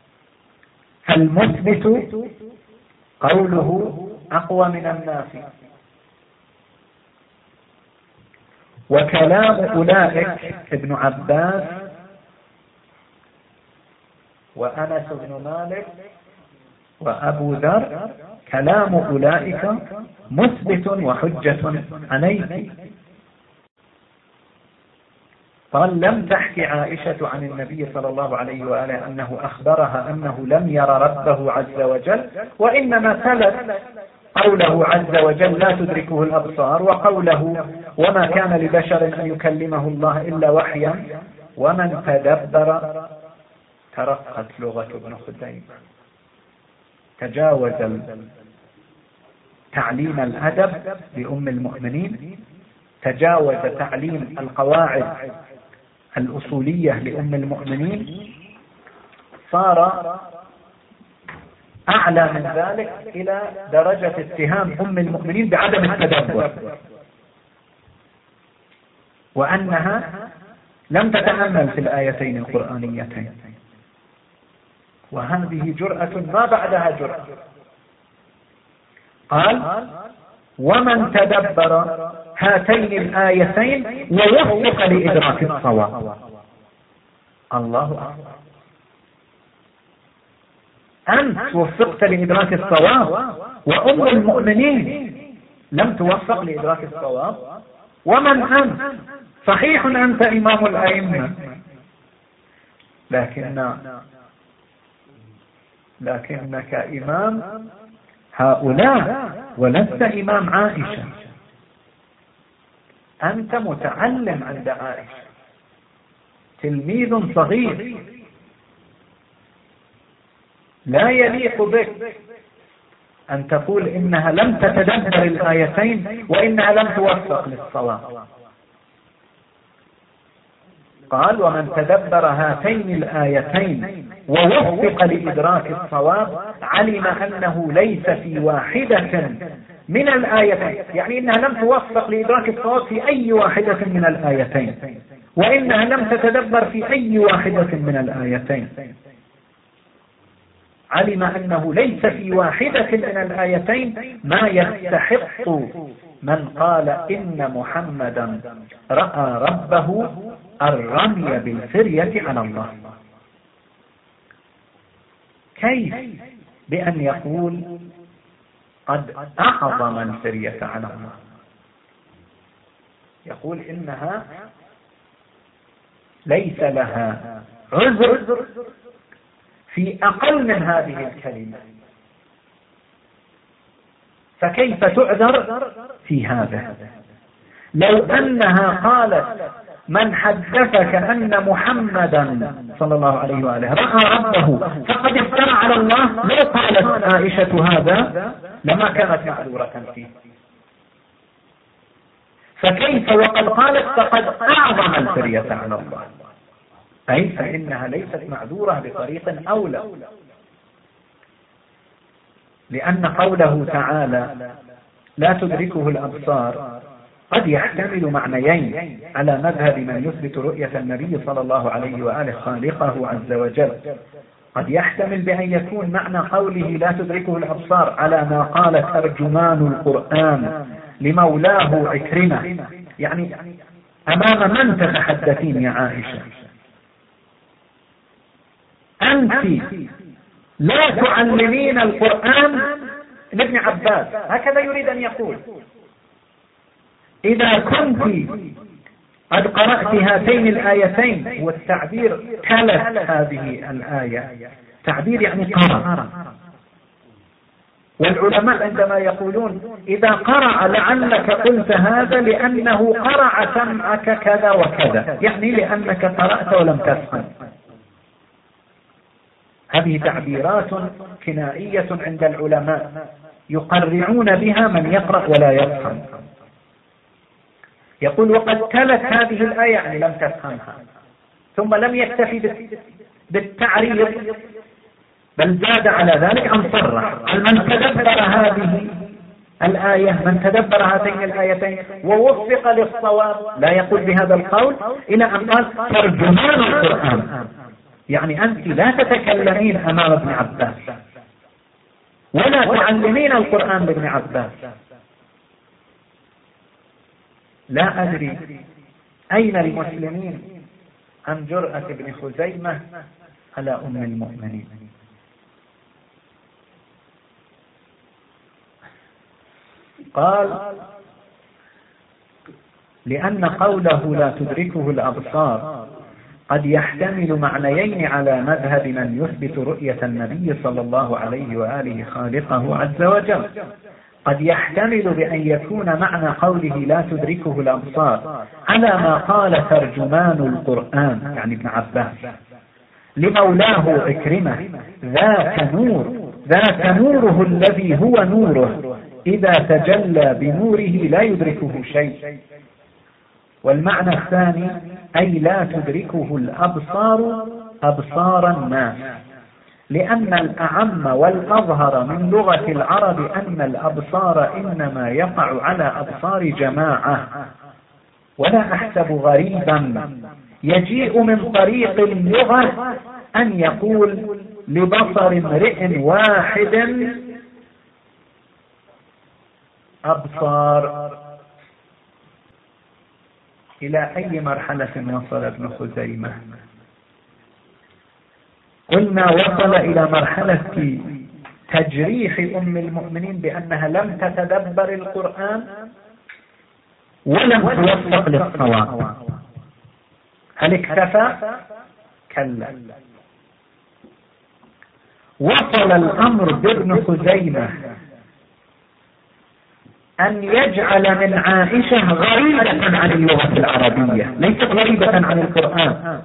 Speaker 2: فالمثبت قوله أقوى من النافي. وكلام أولئك ابن عباس وأنس بن مالك وأبو ذر، كلام أولئك مثبت وحجة عليك. قال: لم تحكي عائشة عن النبي صلى الله عليه وآله أنه أخبرها أنه لم يرى ربه عز وجل، وإنما تلت قوله عز وجل: لا تدركه الأبصار، وقوله: وما كان لبشر أن يكلمه الله إلا وحيا. ومن تدبر، ترقت لغة ابن خزيمة، تجاوز تعليم الأدب لأم المؤمنين، تجاوز تعليم القواعد الأصولية لأم المؤمنين، صار أعلى من ذلك إلى درجة اتهام أم المؤمنين بعدم التدبر، وأنها لم تتأمل في الآيتين القرآنيتين. وهذه جرأة ما بعدها جرأة. قال: ومن تدبر هاتين الآيتين ووفق لإدراك الصواب. الله أكبر! أنت وفقت لإدراك الصواب، وأم المؤمنين لم توفق لإدراك الصواب. ومن أنت؟ صحيح أنت إمام الأئمة، لكنك إمام هؤلاء ولست إمام عائشة. أنت متعلم عند عائشة، تلميذ صغير. لا يليق بك أن تقول إنها لم تتدبر الآيتين وإنها لم توفق للصواب. قال: ومن تدبر هاتين الآيتين ووفق لإدراك الصواب علم أنه ليس في واحدة من الآيتين، يعني إنها لم توفق لإدراك الصواب في أي واحدة من الآيتين، وإنها لم تتدبر في أي واحدة من الآيتين. علم أنه ليس في واحدة من الآيتين ما يستحق من قال إن محمدا رأى ربه الرمي بالفرية على الله. كيف بأن يقول قد أعظم الفرية على الله؟ يقول إنها ليس لها عذر في أقل من هذه الكلمة، فكيف تعذر في هذا؟ لو أنها قالت من حدثك أن محمدا صلى الله عليه وآله رأى ربه فقد افترى على الله، لو قالت عائشة هذا لما كانت معذورة فيه. فكيف وقد قالت فقد أعظم الفرية على الله؟ أي فإنها ليست معذورة بطريق أولى، لأن قوله تعالى لا تدركه الأبصار قد يحتمل معنيين على مذهب من يثبت رؤية النبي صلى الله عليه وآله خالقه عز وجل. قد يحتمل بأن يكون معنى قوله لا تدركه الأبصار على ما قالت ترجمان القرآن لمولاه عكرمة، يعني أمام من تتحدثين يا عائشة؟ أنت لا تعلمين القرآن لابن عباس، هكذا يريد أن يقول. إذا كنت قد قرأت هاتين الآيتين، والتعبير تلت هذه الآية، تعبير يعني قرأ، والعلماء عندما يقولون إذا قرأ لعلك قلت هذا لأنه قرأ سمعك كذا وكذا، يعني لأنك قرأت ولم تفهم. هذه تعبيرات كنائية عند العلماء يقرعون بها من يقرأ ولا يفهم. يقول وقد تلت هذه الآية يعني لم تفهمها، ثم لم يكتفي بالتعريض بل زاد على ذلك أن صرح. من تدبر هذه الآية، من تدبر هاتين الآيتين ووفق للصواب، لا يقول بهذا القول إلى أن قال ترجمان القرآن، يعني أنت لا تتكلمين أمام ابن عباس ولا تعلمين القرآن لابن عباس. لا أدري أين المسلمين عن جرأة ابن خزيمة على أم المؤمنين. قال لأن قوله لا تدركه الأبصار قد يحتمل معنيين على مذهب من يثبت رؤية النبي صلى الله عليه وآله خالقه عز وجل. قد يحتمل بأن يكون معنى قوله لا تدركه الأبصار على ما قال ترجمان القرآن يعني ابن عباس لمولاه عكرمة ذاك نوره الذي هو نوره إذا تجلى بنوره لا يدركه شيء. والمعنى الثاني أي لا تدركه الأبصار أبصار الناس، لأن الأعم والأظهر من لغة العرب أن الأبصار إنما يقع على أبصار جماعة. ولا أحسب غريبا يجيء من طريق اللغة أن يقول لبصر امرئ واحد أبصار. إلى أي مرحلة وصل ابن خزيمة؟ قلنا وصل إلى مرحلة تجريح أم المؤمنين بأنها لم تتدبر القرآن ولم توفق للصواب. هل اكتفى؟ كلا. وصل الأمر بابن خزيمة أن يجعل من عائشة غريبة عن اللغة العربية، ليست غريبة عن القرآن،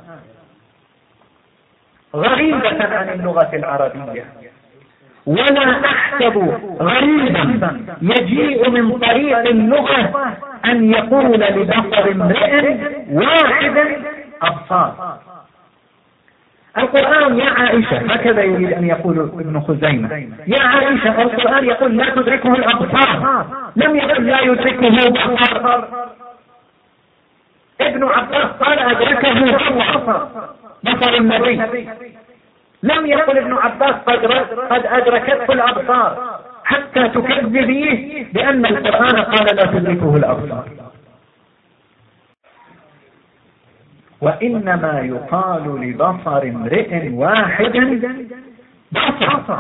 Speaker 2: غريبة عن اللغة العربية. ولا أحسب غريبا يجيء من طريق اللغة أن يقول لبصر امرئ واحد أبصار. القرآن يا عائشة، هكذا يريد أن يقول ابن خزيمة، يا عائشة القرآن يقول لا تدركه الأبصار، لم يقل لا يدركه بصر. ابن عباس قال أدركه بصر النبي، لم يقل ابن عباس قد أدركته الأبصار، حتى تكذبيه بأن القرآن قال لا تدركه الأبصار. وإنما يقال لبصر امرئ واحد بصر.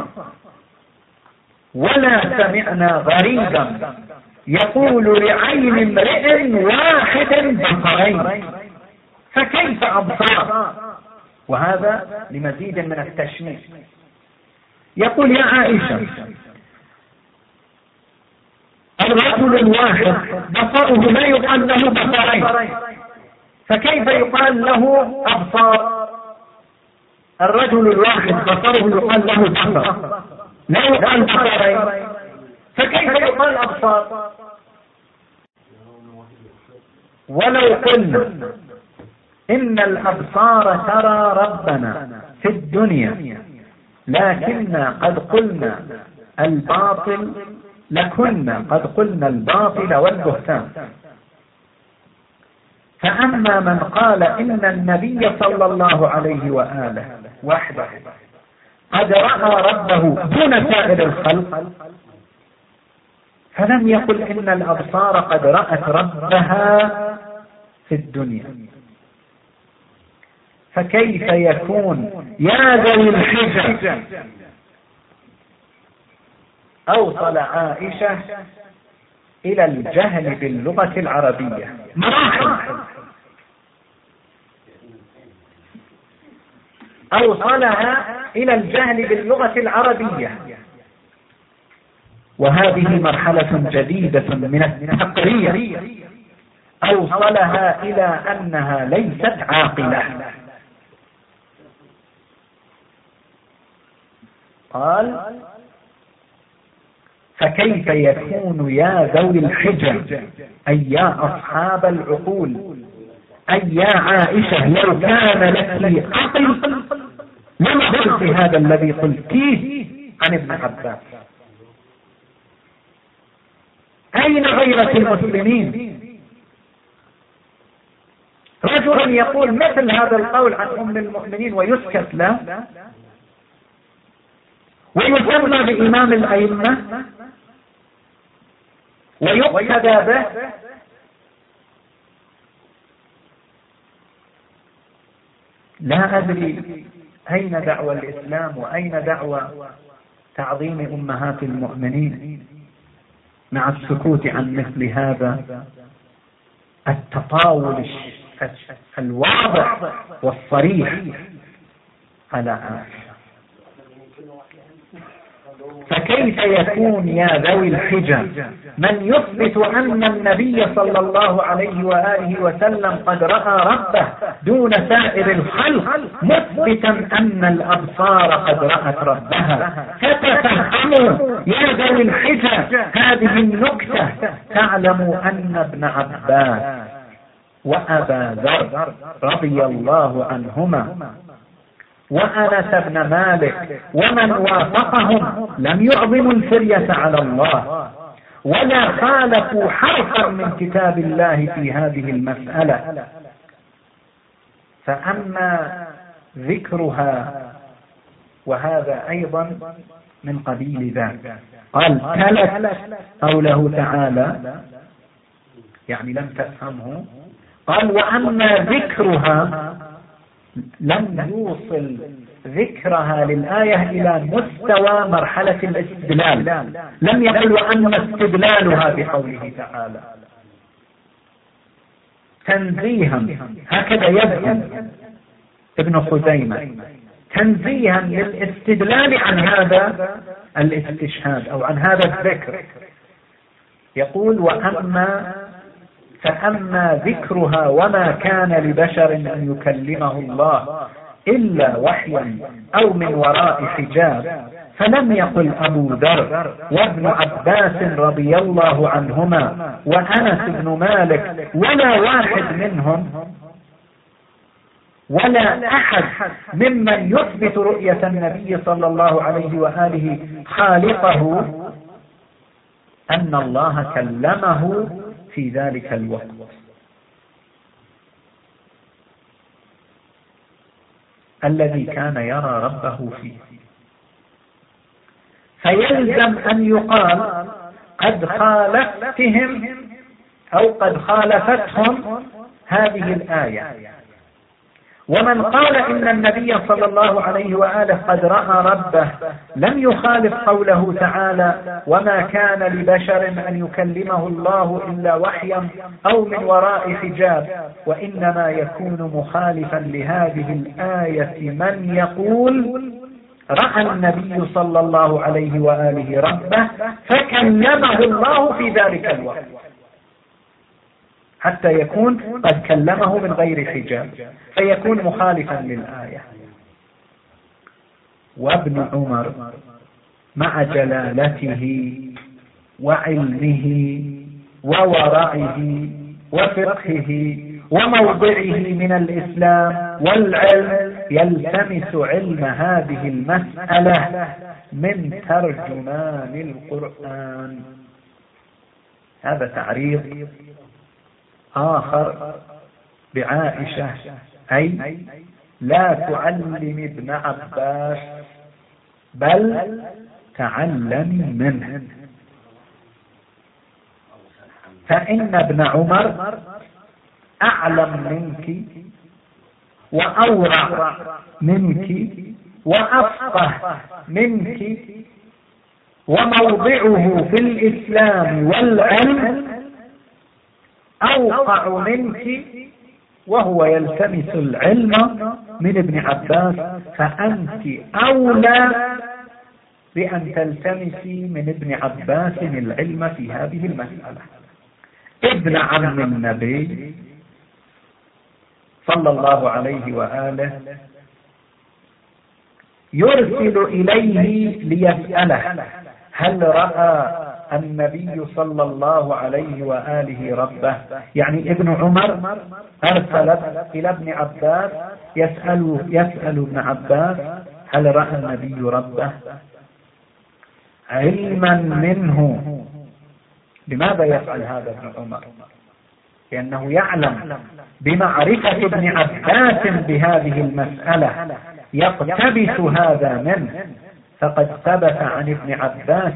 Speaker 2: ولا سمعنا غريبا يقول لعين امرئ واحد بصرين، فكيف أبصار؟ وهذا لمزيد من التشميل. يقول يا عائشة الرجل الواحد بصره لا يقال له بصرين، فكيف يقال له أبصار؟ الرجل الواحد بصره يقال له بصر، لا يقال بصرين، فكيف يقال أبصار؟ ولو قلنا إن الأبصار ترى ربنا في الدنيا لكننا قد قلنا الباطل، لكنا قد قلنا الباطل والبهتان. فأما من قال إن النبي صلى الله عليه وآله وحده قد رأى ربه دون سائر الخلق، فلم يقل إن الأبصار قد رأت ربها في الدنيا. فكيف يكون يا ذوي الحجة أوصل عائشة إلى الجهل باللغة العربية مراحل، أوصلها إلى الجهل باللغة العربية وهذه مرحلة جديدة من التقرير أوصلها إلى أنها ليست عاقلة. قال: فكيف يكون يا ذوي الحجة أي يا أصحاب العقول أي يا عائشة لو كان لك عقل لما قلت هذا الذي قلتيه عن ابن عباس؟ أين غيرة المسلمين؟ رجل يقول مثل هذا القول عن أم المؤمنين ويسكت له ويسمى بإمام الأئمة ويقتدى به. لا أدري أين دعوى الإسلام وأين دعوى تعظيم أمهات المؤمنين مع السكوت عن مثل هذا التطاول الواضح والصريح على عائشة. فكيف يكون يا ذوي الحجة من يثبت أن النبي صلى الله عليه وآله وسلم قد رأى ربه دون سائر الخلق، مثبتا أن الأبصار قد رأت ربها؟ فتفهموا يا ذوي الحجة هذه النكتة، تعلموا أن ابن عباس وأبا ذر رضي الله عنهما وأنس بن مالك ومن وافقهم لم يعظموا الفرية على الله ولا خالفوا حرفا من كتاب الله في هذه المسألة. فأما ذكرها وهذا أيضا من قبيل ذاك. قال: تلت قوله تعالى، يعني لم تفهمه. قال: وأما ذكرها لم يوصل ذكرها للآية إلى مستوى مرحلة الاستدلال، لم يقل وأما استدلالها بقوله تعالى تنزيها، هكذا يبدو ابن خزيمة، تنزيها للاستدلال عن هذا الاستشهاد أو عن هذا الذكر. يقول: فأما ذكرها وما كان لبشر أن يكلمه الله إلا وحيا أو من وراء حجاب، فلم يقل أبو ذر وابن عباس رضي الله عنهما وأنس بن مالك ولا واحد منهم ولا أحد ممن يثبت رؤية النبي صلى الله عليه وآله خالقه أن الله كلمه في ذلك الوقت. الذي كان يرى ربه فيه. فيلزم أن يقال قد خالفتهم أو قد خالفتهم هذه الآية. ومن قال إن النبي صلى الله عليه وآله قد رأى ربه لم يخالف قوله تعالى وما كان لبشر أن يكلمه الله إلا وحيا أو من وراء حجاب، وإنما يكون مخالفا لهذه الآية من يقول رأى النبي صلى الله عليه وآله ربه فكلمه الله في ذلك الوقت، حتى يكون قد كلمه من غير حجاب، فيكون مخالفا للآية. وابن عمر مع جلالته وعلمه وورعه وفقهه وموضعه من الإسلام والعلم يلتمس علم هذه المسألة من ترجمان القرآن. هذا تعريض آخر بعائشة، أي لا تعلم ابن عباس بل تعلمي منه، فإن ابن عمر أعلم منك وأورع منك وأفقه منك، وموضعه في الإسلام والعلم أوقع منك، وهو يلتمس العلم من ابن عباس، فأنت أولى بأن تلتمسي من ابن عباس العلم في هذه المسألة. ابن عم النبي صلى الله عليه وآله يرسل إليه ليسأله هل رأى النبي صلى الله عليه وآله ربه. يعني ابن عمر أرسل إلى ابن عباس يسأل ابن عباس هل رأى النبي ربه، علما منه. لماذا يفعل هذا ابن عمر؟ لأنه يعلم بمعرفة ابن عباس بهذه المسألة يقتبس هذا منه. فقد ثبت عن ابن عباس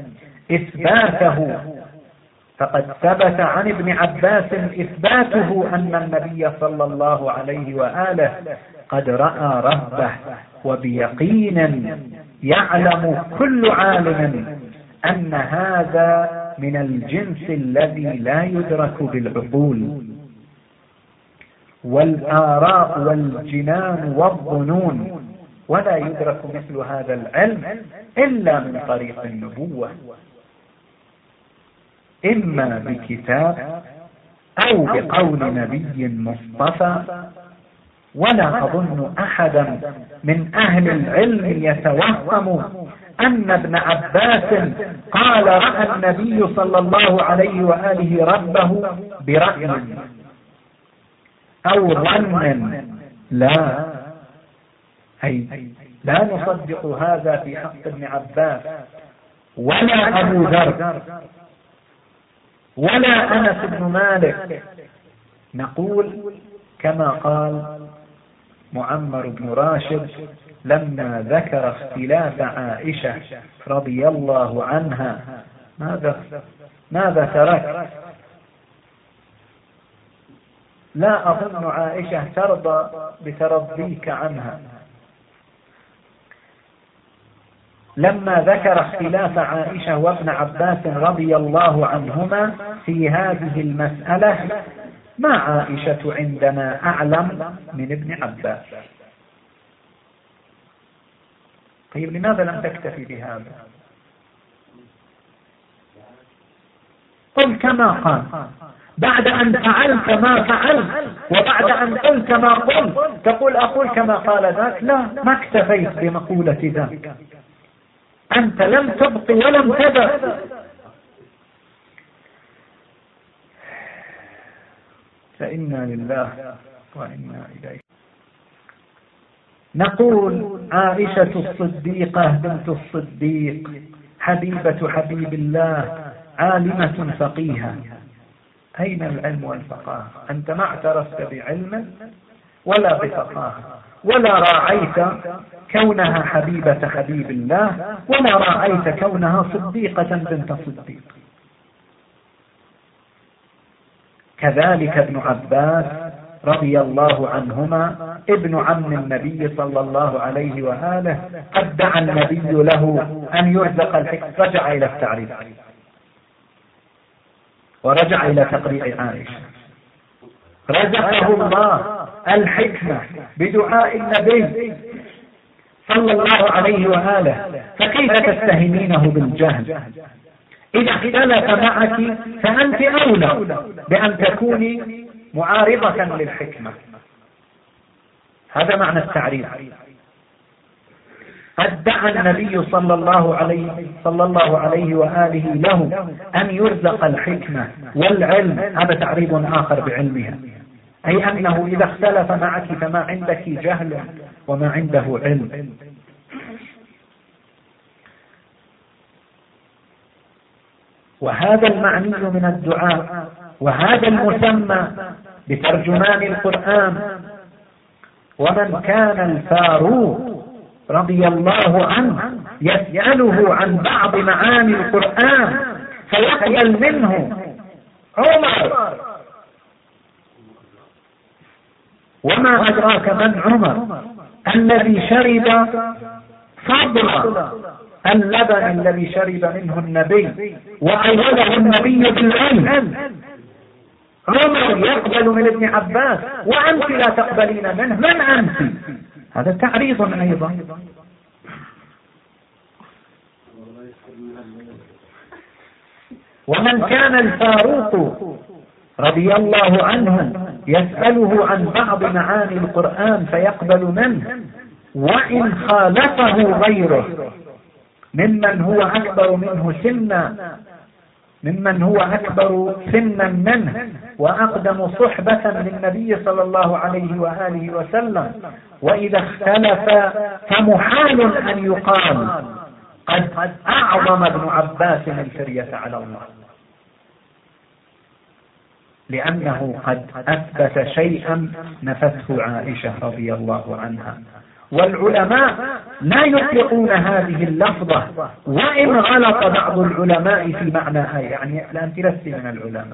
Speaker 2: إثباته أن النبي صلى الله عليه وآله قد رأى ربه، وبيقين يعلم كل عالم أن هذا من الجنس الذي لا يدرك بالعقول، والآراء والجنان والظنون، ولا يدرك مثل هذا العلم إلا من طريق النبوة، إما بكتاب أو بقول نبي مصطفى. ولا أظن أحدا من أهل العلم يتوهم أن ابن عباس قال رأى النبي صلى الله عليه وآله ربه برأي أو ظن. لا، أي لا نصدق هذا في حق ابن عباس ولا أبو ذر ولا أنس بن مالك. نقول كما قال معمر بن راشد لما ذكر اختلاف عائشة رضي الله عنها ماذا ترك؟ لا أظن عائشة ترضى بترضيك عنها. لما ذكر اختلاف عائشة وابن عباس رضي الله عنهما في هذه المسألة، ما عائشة عندنا أعلم من ابن عباس. طيب لماذا لم تكتفي بهذا؟ قل كما قال، بعد أن فعلت ما فعلت وبعد أن قلت ما قلت تقول أقول كما قال ذاك. لا، ما اكتفيت بمقولة ذاك، أنت لم تبق ولم تدع. فإنا لله وإنا إليه. نقول عائشة الصديقة بنت الصديق حبيبة حبيب الله عالمة فقيهة. أين العلم والفقاهة؟ أنت ما اعترفت بعلم ولا بفقاهة، ولا راعيت كونها حبيبة حبيب الله، ولا راعيت كونها صديقة بنت صديق. كذلك ابن عباس رضي الله عنهما ابن عم النبي صلى الله عليه وآله قد دعا النبي له أن يرزق الحكمة. رجع إلى التعريف ورجع إلى تقريع عائشة. رزقه الله الحكمة بدعاء النبي صلى الله عليه وآله، فكيف تتهمينه بالجهل؟ إذا اختلف معك فأنت أولى بأن تكوني معارضة للحكمة. هذا معنى التعريف. قد دعا النبي صلى الله عليه وآله له أن يرزق الحكمة والعلم. هذا تعريف آخر بعلمها، أي أنه إذا اختلف معك فما عندك جهل وما عنده علم. وهذا المعني من الدعاء، وهذا المسمى بترجمان القرآن. ومن كان الفاروق رضي الله عنه يسأله عن بعض معاني القرآن فيقبل منه عمر. وما أدراك من عمر؟ الذي شرب فضل اللبن الذي شرب منه النبي وعوضه النبي بالعلم. عمر يقبل من ابن عباس وأنت لا تقبلين منه. من أنت؟ هذا تعريض أيضا. ومن كان الفاروق رضي الله عنه يسأله عن بعض معاني القرآن فيقبل منه، وإن خالفه غيره ممن هو أكبر منه سنا، ممن هو أكبر سنا منه وأقدم صحبة للنبي صلى الله عليه وآله وسلم، وإذا اختلف فمحال أن يقال قد أعظم ابن عباس الفرية على الله، لأنه قد أثبت شيئا نفته عائشة رضي الله عنها. والعلماء لا يطلقون هذه اللفظة، وإن غلط بعض العلماء في معناها، يعني لا أنت لست من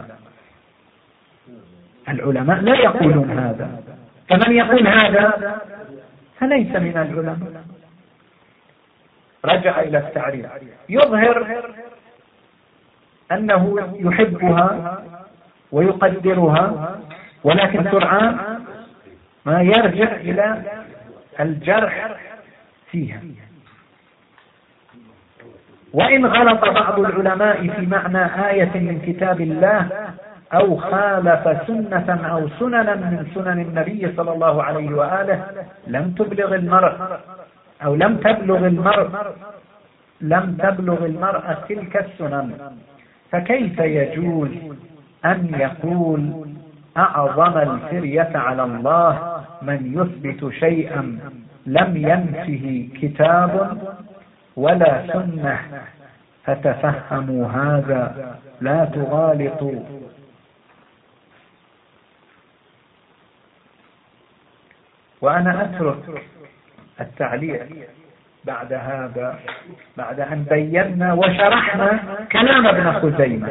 Speaker 2: العلماء لا يقولون هذا، فمن يقول هذا فليس من العلماء. رجع إلى التعريف، يظهر أنه يحبها ويقدرها، ولكن سرعان ما يرجع إلى الجرح فيها. وإن غلط بعض العلماء في معنى آية من كتاب الله أو خالف سنة أو سننا من سنن النبي صلى الله عليه وآله لم تبلغ المرء تلك السنن. فكيف يجوز أن يقول أعظم الفرية على الله من يثبت شيئا لم ينفه كتاب ولا سنة؟ فتفهموا هذا لا تغالطوا. وأنا أترك التعليق بعد هذا، بعد أن بينا وشرحنا كلام ابن خزيمة،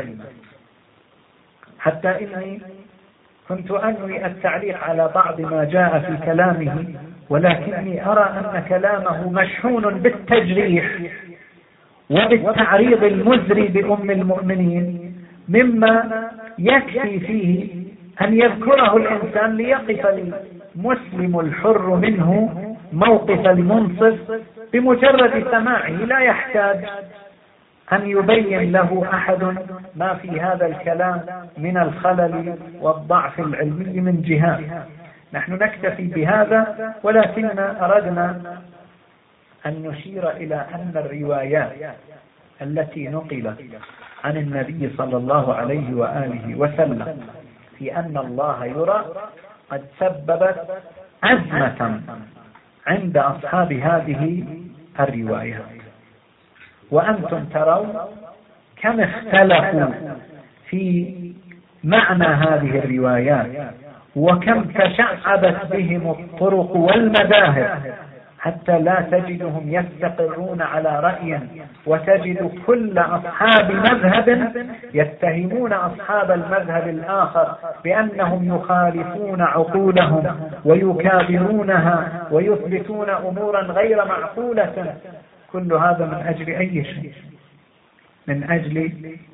Speaker 2: حتى إني كنت أنوي التعليق على بعض ما جاء في كلامه، ولكني أرى أن كلامه مشحون بالتجريح وبالتعريض المزري بأم المؤمنين، مما يكفي فيه أن يذكره الإنسان ليقف المسلم الحر منه موقف المنصف بمجرد سماعه، لا يحتاج أن يبين له أحد ما في هذا الكلام من الخلل والضعف العلمي من جهات. نحن نكتفي بهذا، ولكننا أردنا أن نشير إلى أن الروايات التي نقلت عن النبي صلى الله عليه وآله وسلم في أن الله يرى قد سببت أزمة عند أصحاب هذه الروايات. وأنتم ترون كم اختلفوا في معنى هذه الروايات، وكم تشعبت بهم الطرق والمذاهب، حتى لا تجدهم يستقرون على رأي، وتجد كل أصحاب مذهب يتهمون أصحاب المذهب الآخر بأنهم يخالفون عقولهم ويكابرونها ويثبتون أمورا غير معقولة. كل هذا من أجل أي شيء؟ من أجل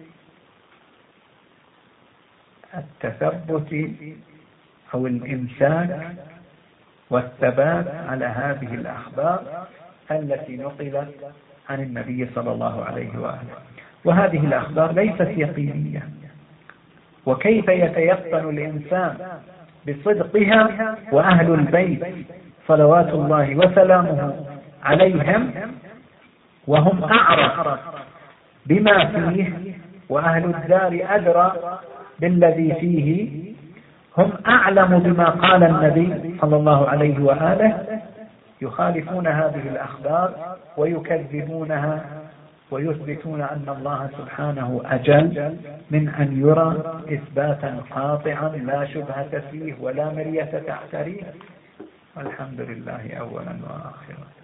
Speaker 2: التثبت أو الإمساك والثبات على هذه الأخبار التي نقلت عن النبي صلى الله عليه وآله. وهذه الأخبار ليست يقينية، وكيف يتيقن الإنسان بصدقها وأهل البيت صلوات الله وسلامه عليهم وهم أعرف بما فيه، وأهل الدار أدرى بالذي فيه، هم أعلم بما قال النبي صلى الله عليه وآله، يخالفون هذه الأخبار ويكذبونها ويثبتون أن الله سبحانه أجل من أن يرى إثباتا قاطعا لا شبهة فيه ولا مرية تحتريه. والحمد لله أولا وآخرا.